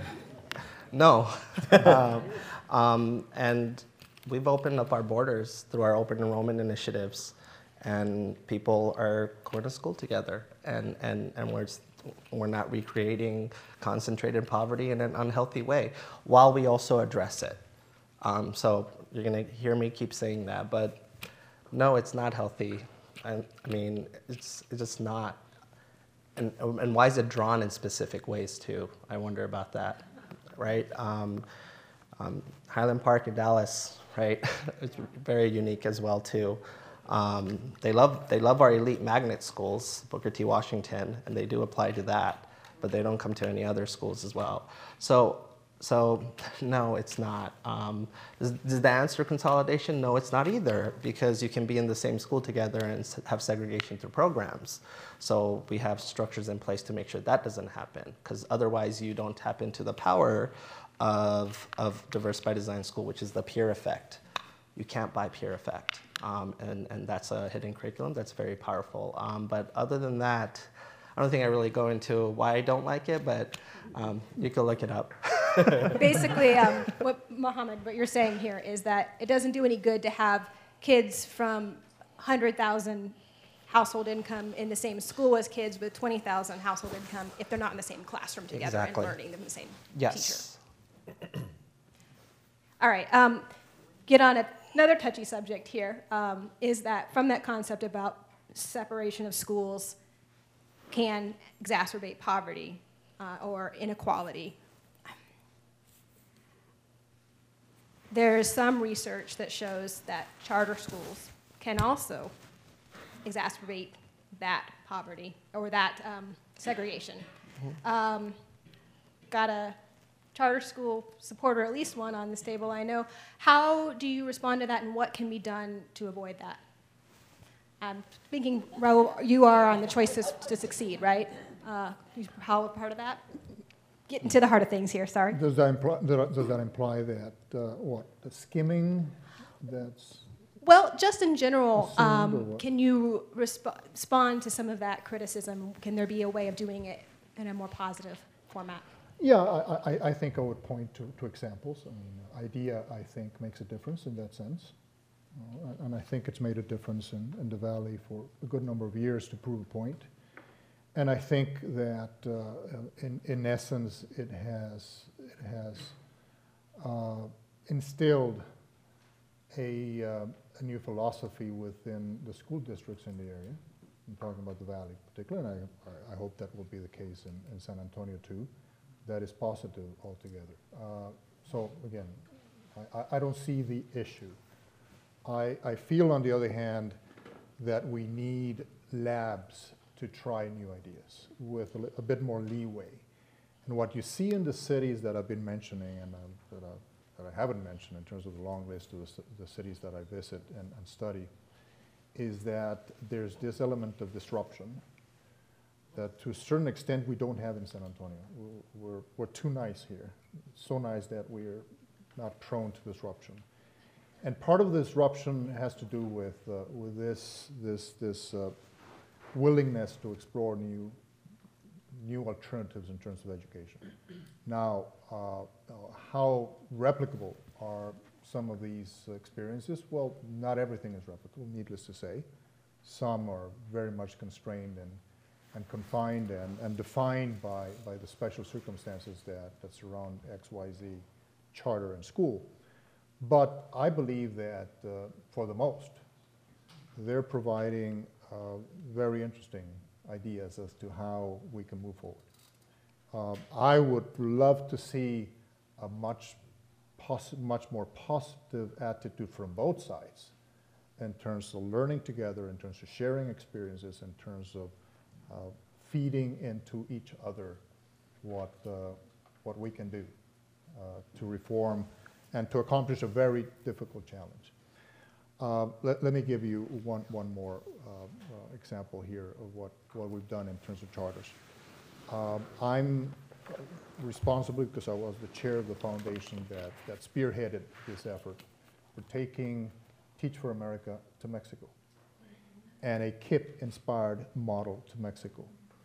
No. um, um, and we've opened up our borders through our open enrollment initiatives, and people are going to school together, and, and, and we're, we're not recreating concentrated poverty in an unhealthy way, while we also address it. Um, so you're going to hear me keep saying that, but no, it's not healthy. I, I mean, it's, it's just not. And, and why is it drawn in specific ways, too? I wonder about that, right? Um, um, Highland Park in Dallas, right? It's very unique as well, too. Um, they love, they love our elite magnet schools, Booker T. Washington, and they do apply to that, but they don't come to any other schools as well. So, so no, it's not. Um, does, does that answer consolidation? No, it's not either, because you can be in the same school together and have segregation through programs. So we have structures in place to make sure that doesn't happen, because otherwise you don't tap into the power of, of Diverse by Design School, which is the peer effect. You can't buy peer effect, um, and, and that's a hidden curriculum that's very powerful. Um, but other than that, I don't think I really go into why I don't like it, but um, you can look it up. Basically, um, what Mohammed, what you're saying here is that it doesn't do any good to have kids from one hundred thousand household income in the same school as kids with twenty thousand household income if they're not in the same classroom together Exactly. and learning from the same Yes. teacher. All right, um, get on a, another touchy subject here, um, is that from that concept about separation of schools can exacerbate poverty uh, or inequality. There's some research that shows that charter schools can also exacerbate that poverty or that um, segregation. Um, got a charter school supporter, at least one on this table, I know. How do you respond to that, and what can be done to avoid that? I'm thinking, Raul, you are on the choice to, to succeed, right? Uh, how a part of that? Getting to the heart of things here, sorry. Does that imply, does that, imply that, uh, what, the skimming, that's... Well, just in general, Assumed or um, what? can you resp respond to some of that criticism? Can there be a way of doing it in a more positive format? Yeah, I, I, I think I would point to, to examples. I mean, IDEA, I think, makes a difference in that sense. Uh, and I think it's made a difference in, in the Valley for a good number of years to prove a point. And I think that, uh, in, in essence, it has, it has uh, instilled a, uh, a new philosophy within the school districts in the area. I'm talking about the Valley particularly, and I, I hope that will be the case in, in San Antonio too. That is positive altogether. Uh, so again, I, I don't see the issue. I, I feel, on the other hand, that we need labs to try new ideas with a, a bit more leeway. And what you see in the cities that I've been mentioning, and um, that, I, that I haven't mentioned in terms of the long list of the, the cities that I visit and, and study, is that there's this element of disruption that to a certain extent we don't have in San Antonio. We're, we're, we're too nice here. It's so nice that we're not prone to disruption. And part of the disruption has to do with, uh, with this, this, this uh, willingness to explore new, new alternatives in terms of education. Now, uh, how replicable are some of these experiences? Well, not everything is replicable, needless to say. Some are very much constrained and, and confined and, and defined by, by the special circumstances that, that surround X Y Z charter and school. But I believe that, uh, for the most, they're providing uh, very interesting ideas as to how we can move forward. Um, I would love to see a much, posi- much more positive attitude from both sides in terms of learning together, in terms of sharing experiences, in terms of uh, feeding into each other what, uh, what we can do uh, to reform and to accomplish a very difficult challenge. Uh, let, let me give you one, one more uh, uh, example here of what, what we've done in terms of charters. Um, I'm responsible, because I was the chair of the foundation that, that spearheaded this effort, for taking Teach for America to Mexico and a K I P-inspired model to Mexico.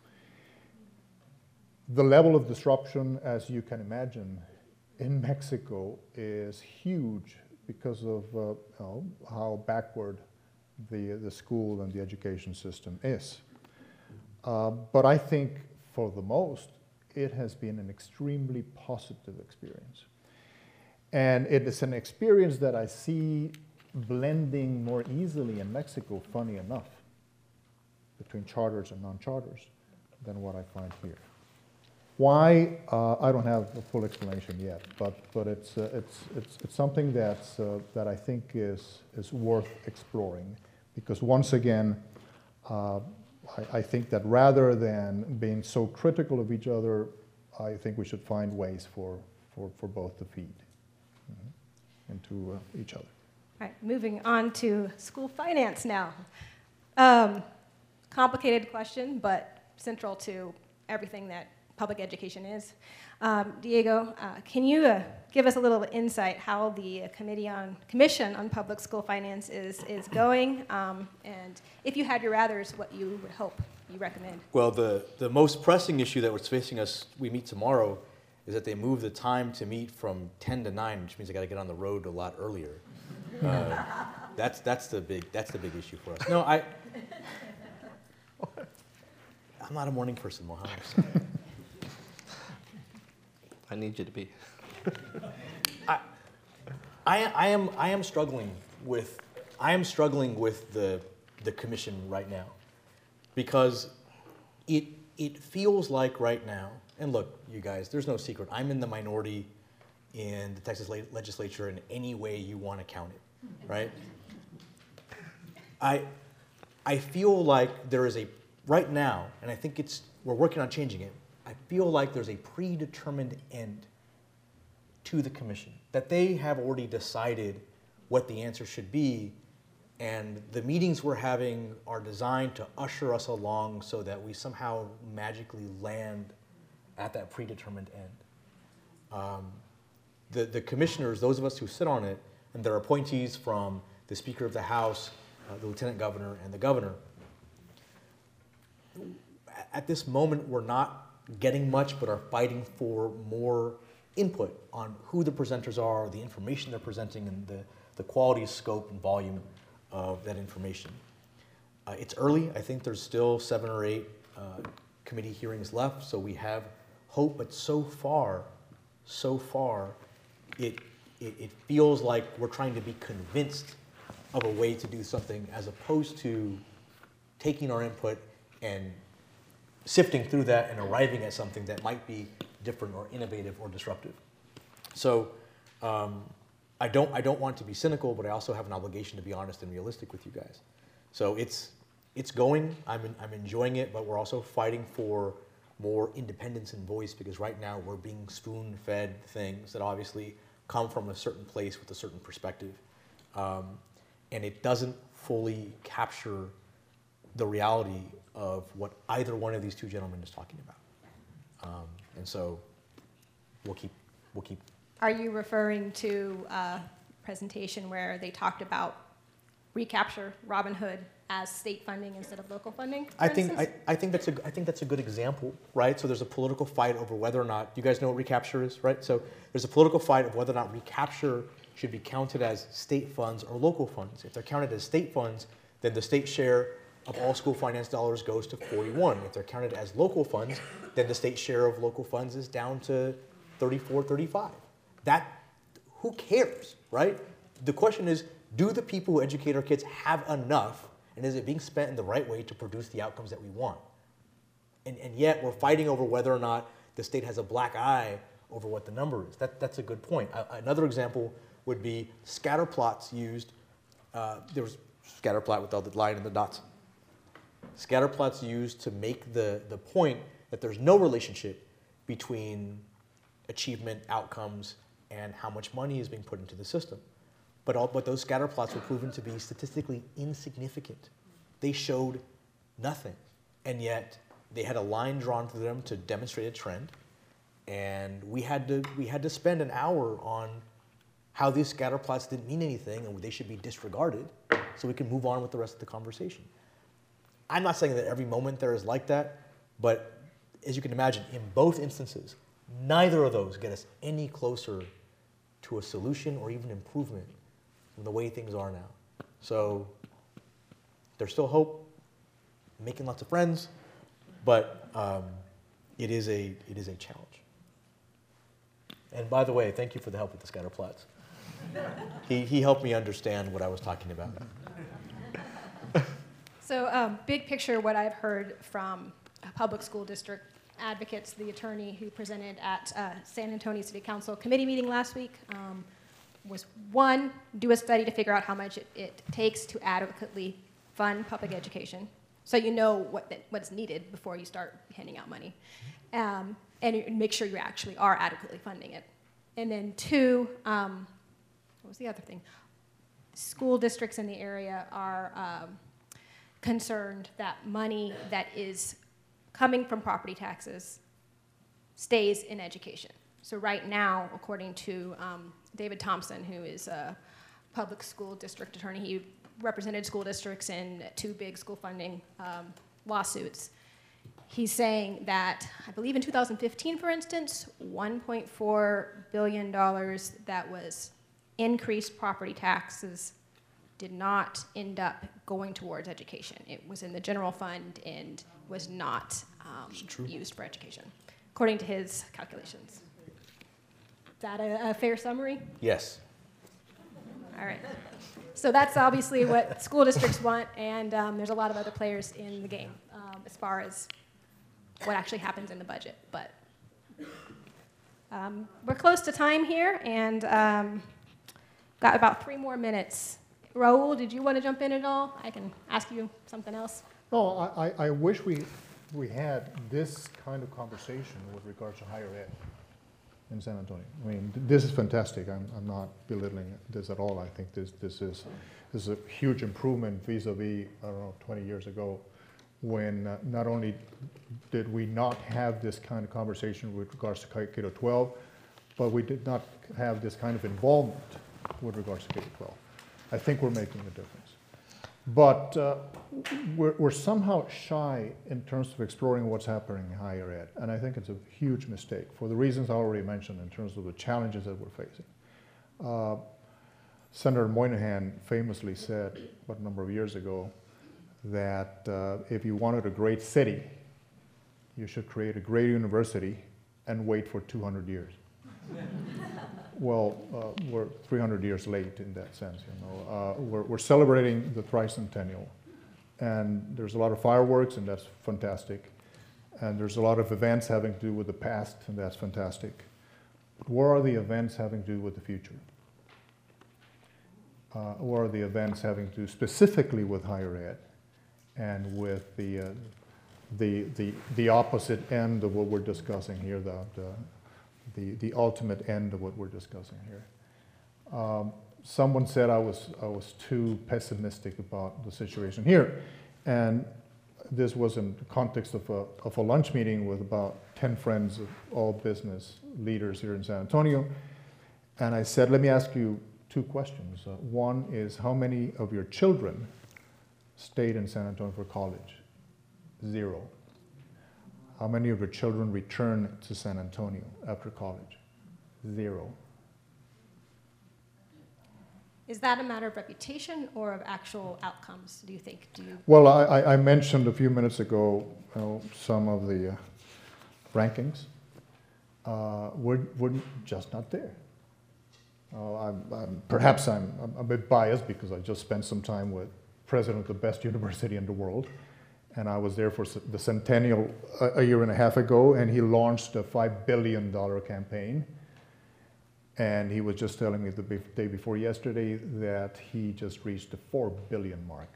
The level of disruption, as you can imagine, in Mexico is huge because of uh, you know, how backward the, the school and the education system is. Uh, but I think, for the most, it has been an extremely positive experience. And it is an experience that I see blending more easily in Mexico, funny enough, between charters and non-charters than what I find here. Why? Uh, I don't have a full explanation yet, but, but it's, uh, it's, it's, it's something that's, uh, that I think is, is worth exploring, because once again, uh, I, I think that rather than being so critical of each other, I think we should find ways for, for, for both to feed mm-hmm, into uh, each other. All right, moving on to school finance now. Um, complicated question, but central to everything that public education is. Um, Diego, uh, can you uh, give us a little insight how the uh, committee on Commission on Public School Finance is, is going, um, and if you had your rathers, what you would hope you recommend? Well, the, the most pressing issue that was facing us, we meet tomorrow, is that they moved the time to meet from ten to nine, which means I got to get on the road a lot earlier. Uh, that's that's the big that's the big issue for us. No, I I'm not a morning person, Mohammed. So. I need you to be. I, I I am I am struggling with I am struggling with the the commission right now, because it it feels like right now. And look, you guys, there's no secret. I'm in the minority in the Texas legislature in any way you want to count it, right? I, I feel like there is a, right now, and I think it's, we're working on changing it, I feel like there's a predetermined end to the commission, that they have already decided what the answer should be, and the meetings we're having are designed to usher us along so that we somehow magically land at that predetermined end. Um, the, the commissioners, those of us who sit on it, and their appointees from the Speaker of the House, uh, the Lieutenant Governor, and the Governor, at this moment we're not getting much, but are fighting for more input on who the presenters are, the information they're presenting, and the, the quality, scope, and volume of that information. Uh, it's early. I think there's still seven or eight uh, committee hearings left, so we have hope, but so far, so far, it, it, it feels like we're trying to be convinced of a way to do something as opposed to taking our input and sifting through that and arriving at something that might be different or innovative or disruptive. So um, I don't, I don't want to be cynical, but I also have an obligation to be honest and realistic with you guys. So it's, it's going, I'm, in, I'm enjoying it, but we're also fighting for more independence and voice, because right now we're being spoon-fed things that obviously come from a certain place with a certain perspective. Um, and it doesn't fully capture the reality of what either one of these two gentlemen is talking about. Um, and so we'll keep, we'll keep. Are you referring to a presentation where they talked about recapture Robin Hood as state funding instead of local funding? I think I, I think that's a I think that's a good example, right? So there's a political fight over whether or not, you guys know what recapture is, right? So there's a political fight of whether or not recapture should be counted as state funds or local funds. If they're counted as state funds, then the state share of all school finance dollars goes to forty-one. If they're counted as local funds, then the state share of local funds is down to thirty-four, thirty-five. That, who cares, right? The question is, do the people who educate our kids have enough, and is it being spent in the right way to produce the outcomes that we want? And, and yet we're fighting over whether or not the state has a black eye over what the number is. That, that's a good point. Uh, another example would be scatter plots used. Uh, there was scatter plot with all the line and the dots. Scatter plots used to make the, the point that there's no relationship between achievement, outcomes, and how much money is being put into the system. But, all, but those scatter plots were proven to be statistically insignificant. They showed nothing, and yet they had a line drawn through them to demonstrate a trend, and we had to, we had to spend an hour on how these scatter plots didn't mean anything and they should be disregarded so we can move on with the rest of the conversation. I'm not saying that every moment there is like that, but as you can imagine, in both instances, neither of those get us any closer to a solution or even improvement from the way things are now. So there's still hope, making lots of friends, but um, it is a it is a challenge. And by the way, thank you for the help with the scatter plots. He, he helped me understand what I was talking about. So um, big picture, what I've heard from a public school district advocates, the attorney who presented at uh, San Antonio City Council committee meeting last week, um, was one, do a study to figure out how much it, it takes to adequately fund public education, so you know what that, what's needed before you start handing out money, um, and make sure you actually are adequately funding it. And then two, um, what was the other thing? School districts in the area are um, concerned that money that is coming from property taxes stays in education. So right now, according to um, David Thompson, who is a public school district attorney, he represented school districts in two big school funding um, lawsuits. He's saying that, I believe in two thousand fifteen, for instance, one point four billion dollars that was increased property taxes did not end up going towards education. It was in the general fund and was not um, used for education, according to his calculations. Is that a, a fair summary? Yes. All right. So that's obviously what school districts want, and um, there's a lot of other players in the game um, as far as what actually happens in the budget. But um, we're close to time here, and um, got about three more minutes. Raul, did you want to jump in at all? I can ask you something else. No, I, I- I wish we, we had this kind of conversation with regards to higher ed in San Antonio. I mean, th- this is fantastic. I'm, I'm not belittling this at all. I think this, this is, this is a huge improvement vis-a-vis, I don't know, twenty years ago, when uh, not only did we not have this kind of conversation with regards to K to twelve, but we did not have this kind of involvement with regards to K to twelve. I think we're making a difference. But uh, we're, we're somehow shy in terms of exploring what's happening in higher ed, and I think it's a huge mistake for the reasons I already mentioned in terms of the challenges that we're facing. Uh, Senator Moynihan famously said, what, a number of years ago, that uh, if you wanted a great city, you should create a great university and wait for two hundred years. Well, uh, we're three hundred years late in that sense, you know. Uh, we're, we're celebrating the tricentennial, and there's a lot of fireworks, and that's fantastic. And there's a lot of events having to do with the past, and that's fantastic. But where are the events having to do with the future? Uh, where are the events having to do specifically with higher ed and with the, uh, the, the, the opposite end of what we're discussing here, the, the The, the ultimate end of what we're discussing here. Um, someone said I was, I was too pessimistic about the situation here, and this was in the context of a, of a lunch meeting with about ten friends of all business leaders here in San Antonio, and I said, let me ask you two questions. Uh, one is, how many of your children stayed in San Antonio for college? Zero. How many of your children return to San Antonio after college? Zero. Is that a matter of reputation or of actual outcomes, do you think? Do you? Well, I, I mentioned a few minutes ago, you know, some of the uh, rankings. Uh, we're, we're just not there. Uh, I'm, I'm, perhaps I'm, I'm a bit biased because I just spent some time with president of the best university in the world. And I was there for the centennial a, a year and a half ago, and he launched a five billion dollar campaign. And he was just telling me the day before yesterday that he just reached the four billion mark.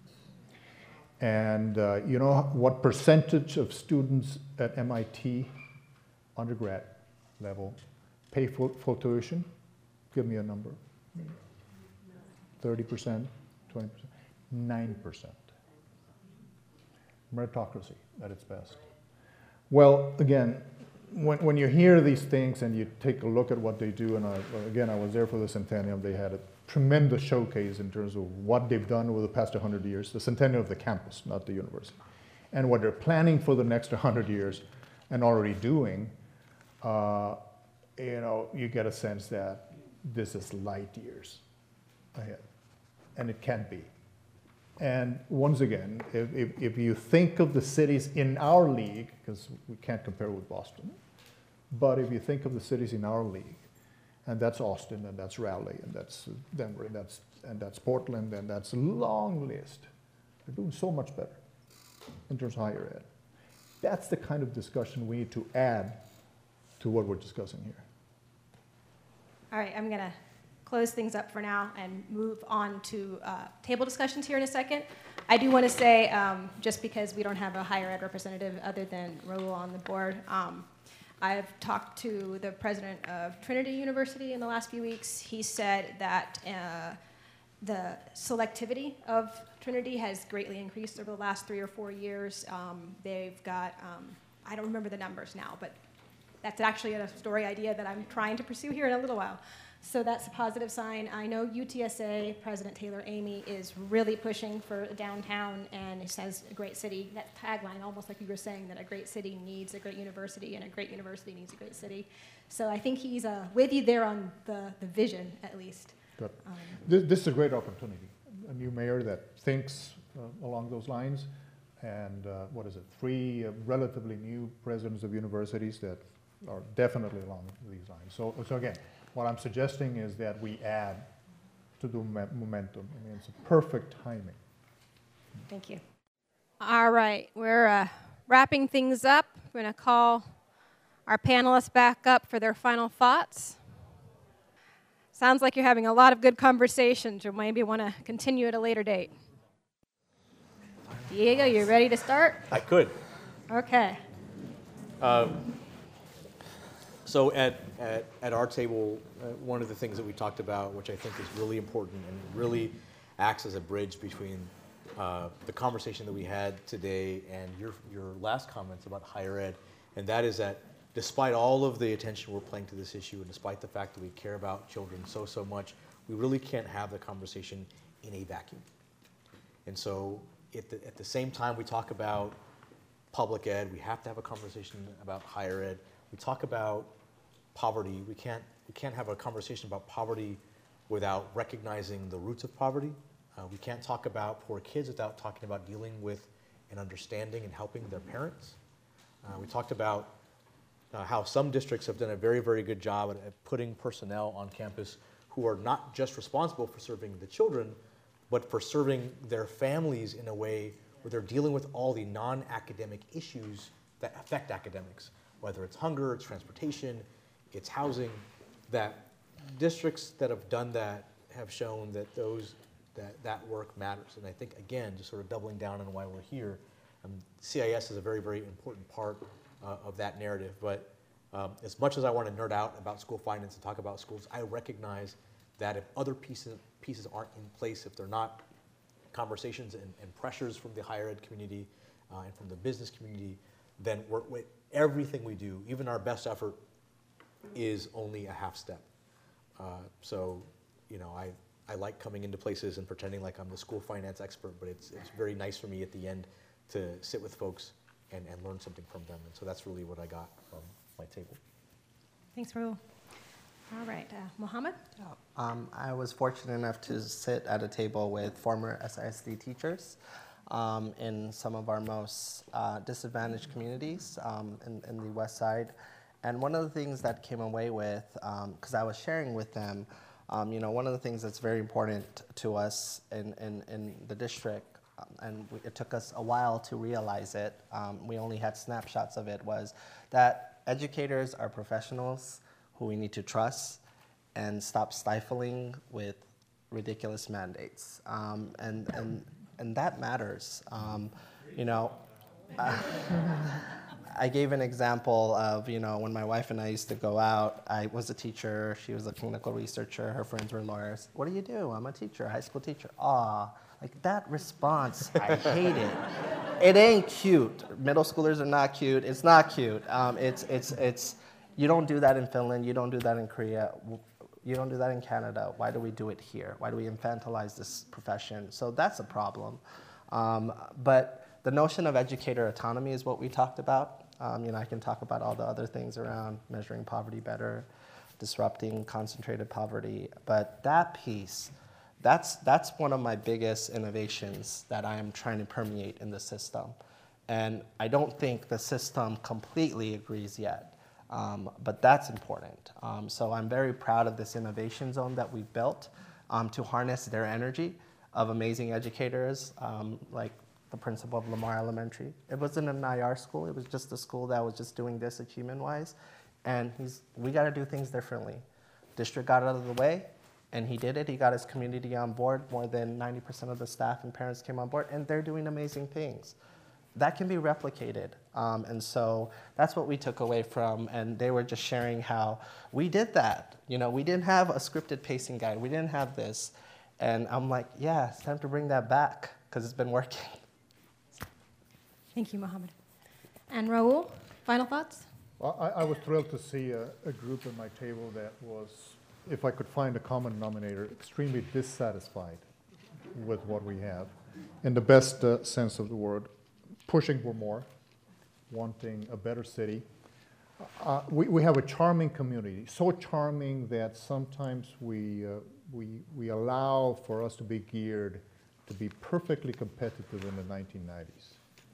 And uh, you know what percentage of students at M I T undergrad level pay full, full tuition? Give me a number. thirty percent, twenty percent, nine percent. Meritocracy at its best. Well, again, when, when you hear these things and you take a look at what they do, and I, again, I was there for the Centennial, they had a tremendous showcase in terms of what they've done over the past one hundred years, the Centennial of the campus, not the university, and what they're planning for the next one hundred years and already doing, uh, you know, you get a sense that this is light years ahead, and it can be. And once again, if, if, if you think of the cities in our league, because we can't compare with Boston, but if you think of the cities in our league, and that's Austin, and that's Raleigh, and that's Denver, and that's, and that's Portland, and that's a long list, they're doing so much better in terms of higher ed. That's the kind of discussion we need to add to what we're discussing here. All right, I'm going to close things up for now and move on to uh, table discussions here in a second. I do want to say, um, just because we don't have a higher ed representative other than Raul on the board, um, I've talked to the president of Trinity University in the last few weeks. He said that uh, the selectivity of Trinity has greatly increased over the last three or four years. Um, they've got, um, I don't remember the numbers now, but that's actually a story idea that I'm trying to pursue here in a little while. So that's a positive sign. I know U T S A President Taylor Amy is really pushing for downtown, and he says a great city, that tagline, almost like you were saying, that a great city needs a great university, and a great university needs a great city. So I think he's uh, with you there on the, the vision, at least. Good. Um, this, this is a great opportunity. A new mayor that thinks uh, along those lines, and uh, what is it, three uh, relatively new presidents of universities that are definitely along these lines. So, so again, what I'm suggesting is that we add to the momentum. I mean, it's a perfect timing. Thank you. All right, we're uh, wrapping things up. We're going to call our panelists back up for their final thoughts. Sounds like you're having a lot of good conversations, or maybe want to continue at a later date. Diego, you ready to start? I could. Okay. Uh, So at, at, at our table, uh, one of the things that we talked about, which I think is really important and really acts as a bridge between uh, the conversation that we had today and your, your last comments about higher ed, and that is that despite all of the attention we're paying to this issue, and despite the fact that we care about children so, so much, we really can't have the conversation in a vacuum. And so at the, at the same time we talk about public ed, we have to have a conversation about higher ed. We talk about poverty. We can't, we can't have a conversation about poverty without recognizing the roots of poverty. Uh, we can't talk about poor kids without talking about dealing with and understanding and helping their parents. Uh, we talked about uh, how some districts have done a very, very good job at, at putting personnel on campus who are not just responsible for serving the children, but for serving their families in a way where they're dealing with all the non-academic issues that affect academics, whether it's hunger, it's transportation, it's housing. That districts that have done that have shown that those that that work matters. And I think, again, just sort of doubling down on why we're here, um, C I S is a very, very important part uh, of that narrative. But um, as much as I want to nerd out about school finance and talk about schools, I recognize that if other pieces pieces aren't in place, if they're not conversations and, and pressures from the higher ed community uh, and from the business community, then we're, we, everything we do, even our best effort, is only a half step. Uh, so, you know, I, I like coming into places and pretending like I'm the school finance expert, but it's, it's very nice for me at the end to sit with folks and, and learn something from them. And so that's really what I got from my table. Thanks, Raul. All right, uh, Mohammed? Um, I was fortunate enough to sit at a table with former S I S D teachers um, in some of our most uh, disadvantaged communities um, in, in the West Side. And one of the things that came away with, because um, I was sharing with them, um, you know, one of the things that's very important to us in, in, in the district and we, it took us a while to realize it, um, we only had snapshots of it, was that educators are professionals who we need to trust and stop stifling with ridiculous mandates. Um, and, and, and that matters. Um, you know, uh, I gave an example of, you know, when my wife and I used to go out, I was a teacher, she was a clinical researcher, her friends were lawyers. What do you do? I'm a teacher, a high school teacher. Aw, like that response, I hate it. It ain't cute. Middle schoolers are not cute. It's not cute. Um, it's, it's, it's, you don't do that in Finland, you don't do that in Korea, you don't do that in Canada. Why do we do it here? Why do we infantilize this profession? So that's a problem. Um, but the notion of educator autonomy is what we talked about. Um, you know, I can talk about all the other things around measuring poverty better, disrupting concentrated poverty, but that piece, that's, that's one of my biggest innovations that I am trying to permeate in the system. And I don't think the system completely agrees yet, um, but that's important. Um, so I'm very proud of this innovation zone that we built um, to harness their energy of amazing educators, um, like the principal of Lamar Elementary. It wasn't an I R school, it was just a school that was just doing this achievement-wise. And he's, we gotta do things differently. District got out of the way, and he did it. He got his community on board. More than ninety percent of the staff and parents came on board, and they're doing amazing things. That can be replicated. Um, and so that's what we took away from, and they were just sharing how we did that. You know, we didn't have a scripted pacing guide, we didn't have this. And I'm like, yeah, it's time to bring that back, because it's been working. Thank you, Mohammed. And Raul, final thoughts? Well, I, I was thrilled to see a, a group at my table that was, if I could find a common denominator, extremely dissatisfied with what we have, in the best uh, sense of the word, pushing for more, wanting a better city. Uh, we, we have a charming community, so charming that sometimes we, uh, we, we allow for us to be geared to be perfectly competitive in the nineteen nineties.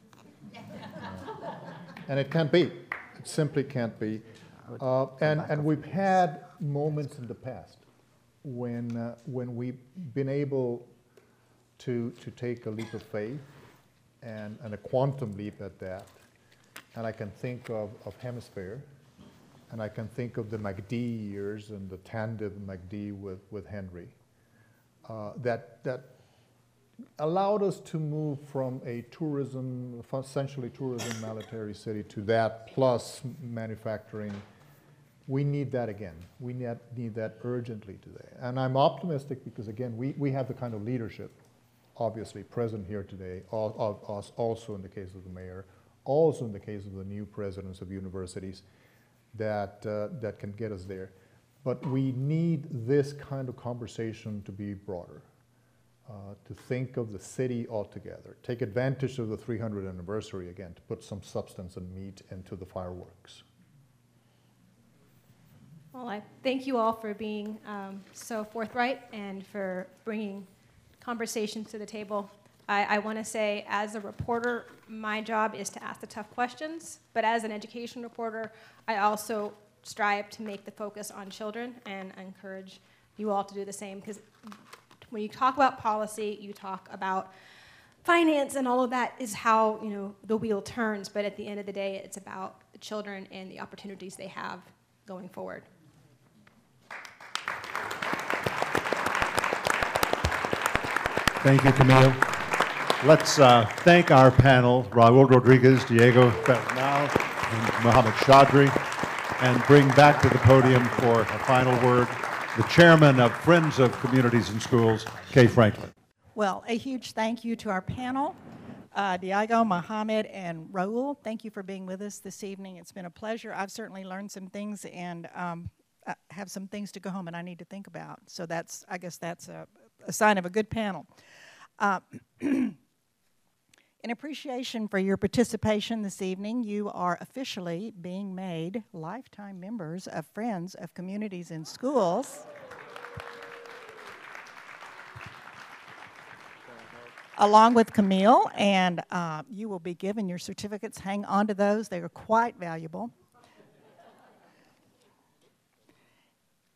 Uh, and it can't be. It simply can't be. Uh, and, and we've had moments in the past when, uh, when we've been able to, to take a leap of faith and, and a quantum leap at that. And I can think of, of Hemisphere, and I can think of the MacD years and the tandem MacD with, with Henry. Uh, that, that allowed us to move from a tourism, essentially tourism military city to that plus manufacturing. We need that again. We need, need that urgently today. And I'm optimistic because, again, we, we have the kind of leadership, obviously, present here today, also in the case of the mayor, also in the case of the new presidents of universities, that, uh, that can get us there. But we need this kind of conversation to be broader. Uh, to think of the city altogether, take advantage of the three hundredth anniversary again to put some substance and meat into the fireworks. Well, I thank you all for being um, so forthright and for bringing conversations to the table. I, I want to say, as a reporter, my job is to ask the tough questions, but as an education reporter, I also strive to make the focus on children and encourage you all to do the same, because when you talk about policy, you talk about finance, and all of that is how, you know, the wheel turns. But at the end of the day, it's about the children and the opportunities they have going forward. Thank you, Camille. Let's uh, thank our panel, Raul Rodriguez, Diego Bernal, and Mohammed Chaudhry, and bring back to the podium for a final word the chairman of Friends of Communities and Schools, Kay Franklin. Well, a huge thank you to our panel, uh, Diego, Mohammed, and Raul. Thank you for being with us this evening. It's been a pleasure. I've certainly learned some things and um, I have some things to go home and I need to think about. So that's, I guess that's a, a sign of a good panel. Uh, in appreciation for your participation this evening, you are officially being made lifetime members of Friends of Communities in Schools. Along with Camille, and uh, you will be given your certificates. Hang on to those. They are quite valuable.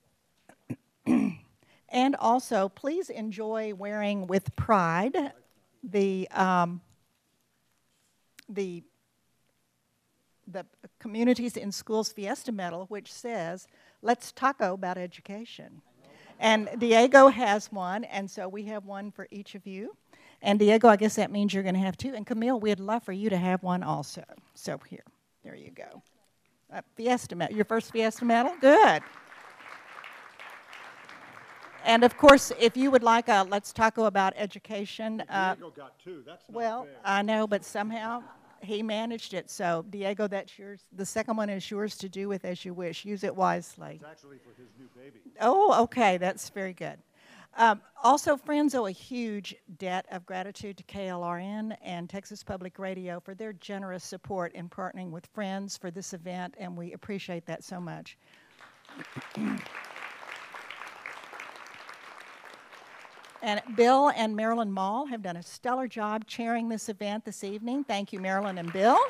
And also, please enjoy wearing with pride the, um, the, the Communities in Schools Fiesta Medal, which says, let's taco about education. And Diego has one, and so we have one for each of you. And Diego, I guess that means you're going to have two. And Camille, we'd love for you to have one also. So here, there you go. Uh, Fiesta Medal, your first Fiesta Medal? Good. And of course, if you would like a Let's Taco About Education. Uh, Diego got two. That's not well, fair. I know, but somehow he managed it. So, Diego, that's yours. The second one is yours to do with as you wish. Use it wisely. It's actually for his new baby. Oh, okay. That's very good. Um, also, friends owe a huge debt of gratitude to K L R N and Texas Public Radio for their generous support in partnering with Friends for this event, and we appreciate that so much. And Bill and Marilyn Mall have done a stellar job chairing this event this evening. Thank you, Marilyn and Bill.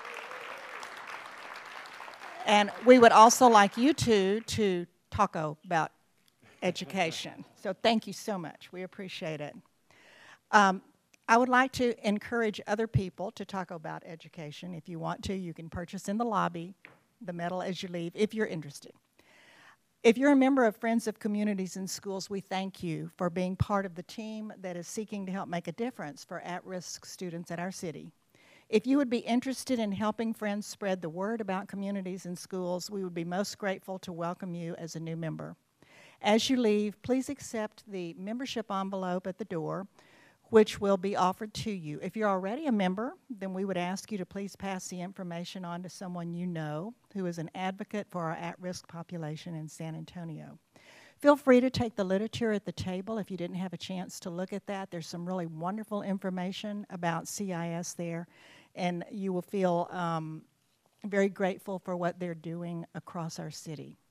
And we would also like you two to talk about education. So thank you so much. We appreciate it. Um, I would like to encourage other people to talk about education. If you want to, you can purchase in the lobby the medal as you leave, if you're interested. If you're a member of Friends of Communities in Schools, we thank you for being part of the team that is seeking to help make a difference for at-risk students at our city. If you would be interested in helping Friends spread the word about communities in schools, we would be most grateful to welcome you as a new member. As you leave, please accept the membership envelope at the door, which will be offered to you. If you're already a member, then we would ask you to please pass the information on to someone you know who is an advocate for our at-risk population in San Antonio. Feel free to take the literature at the table if you didn't have a chance to look at that. There's some really wonderful information about C I S there, and you will feel um, very grateful for what they're doing across our city.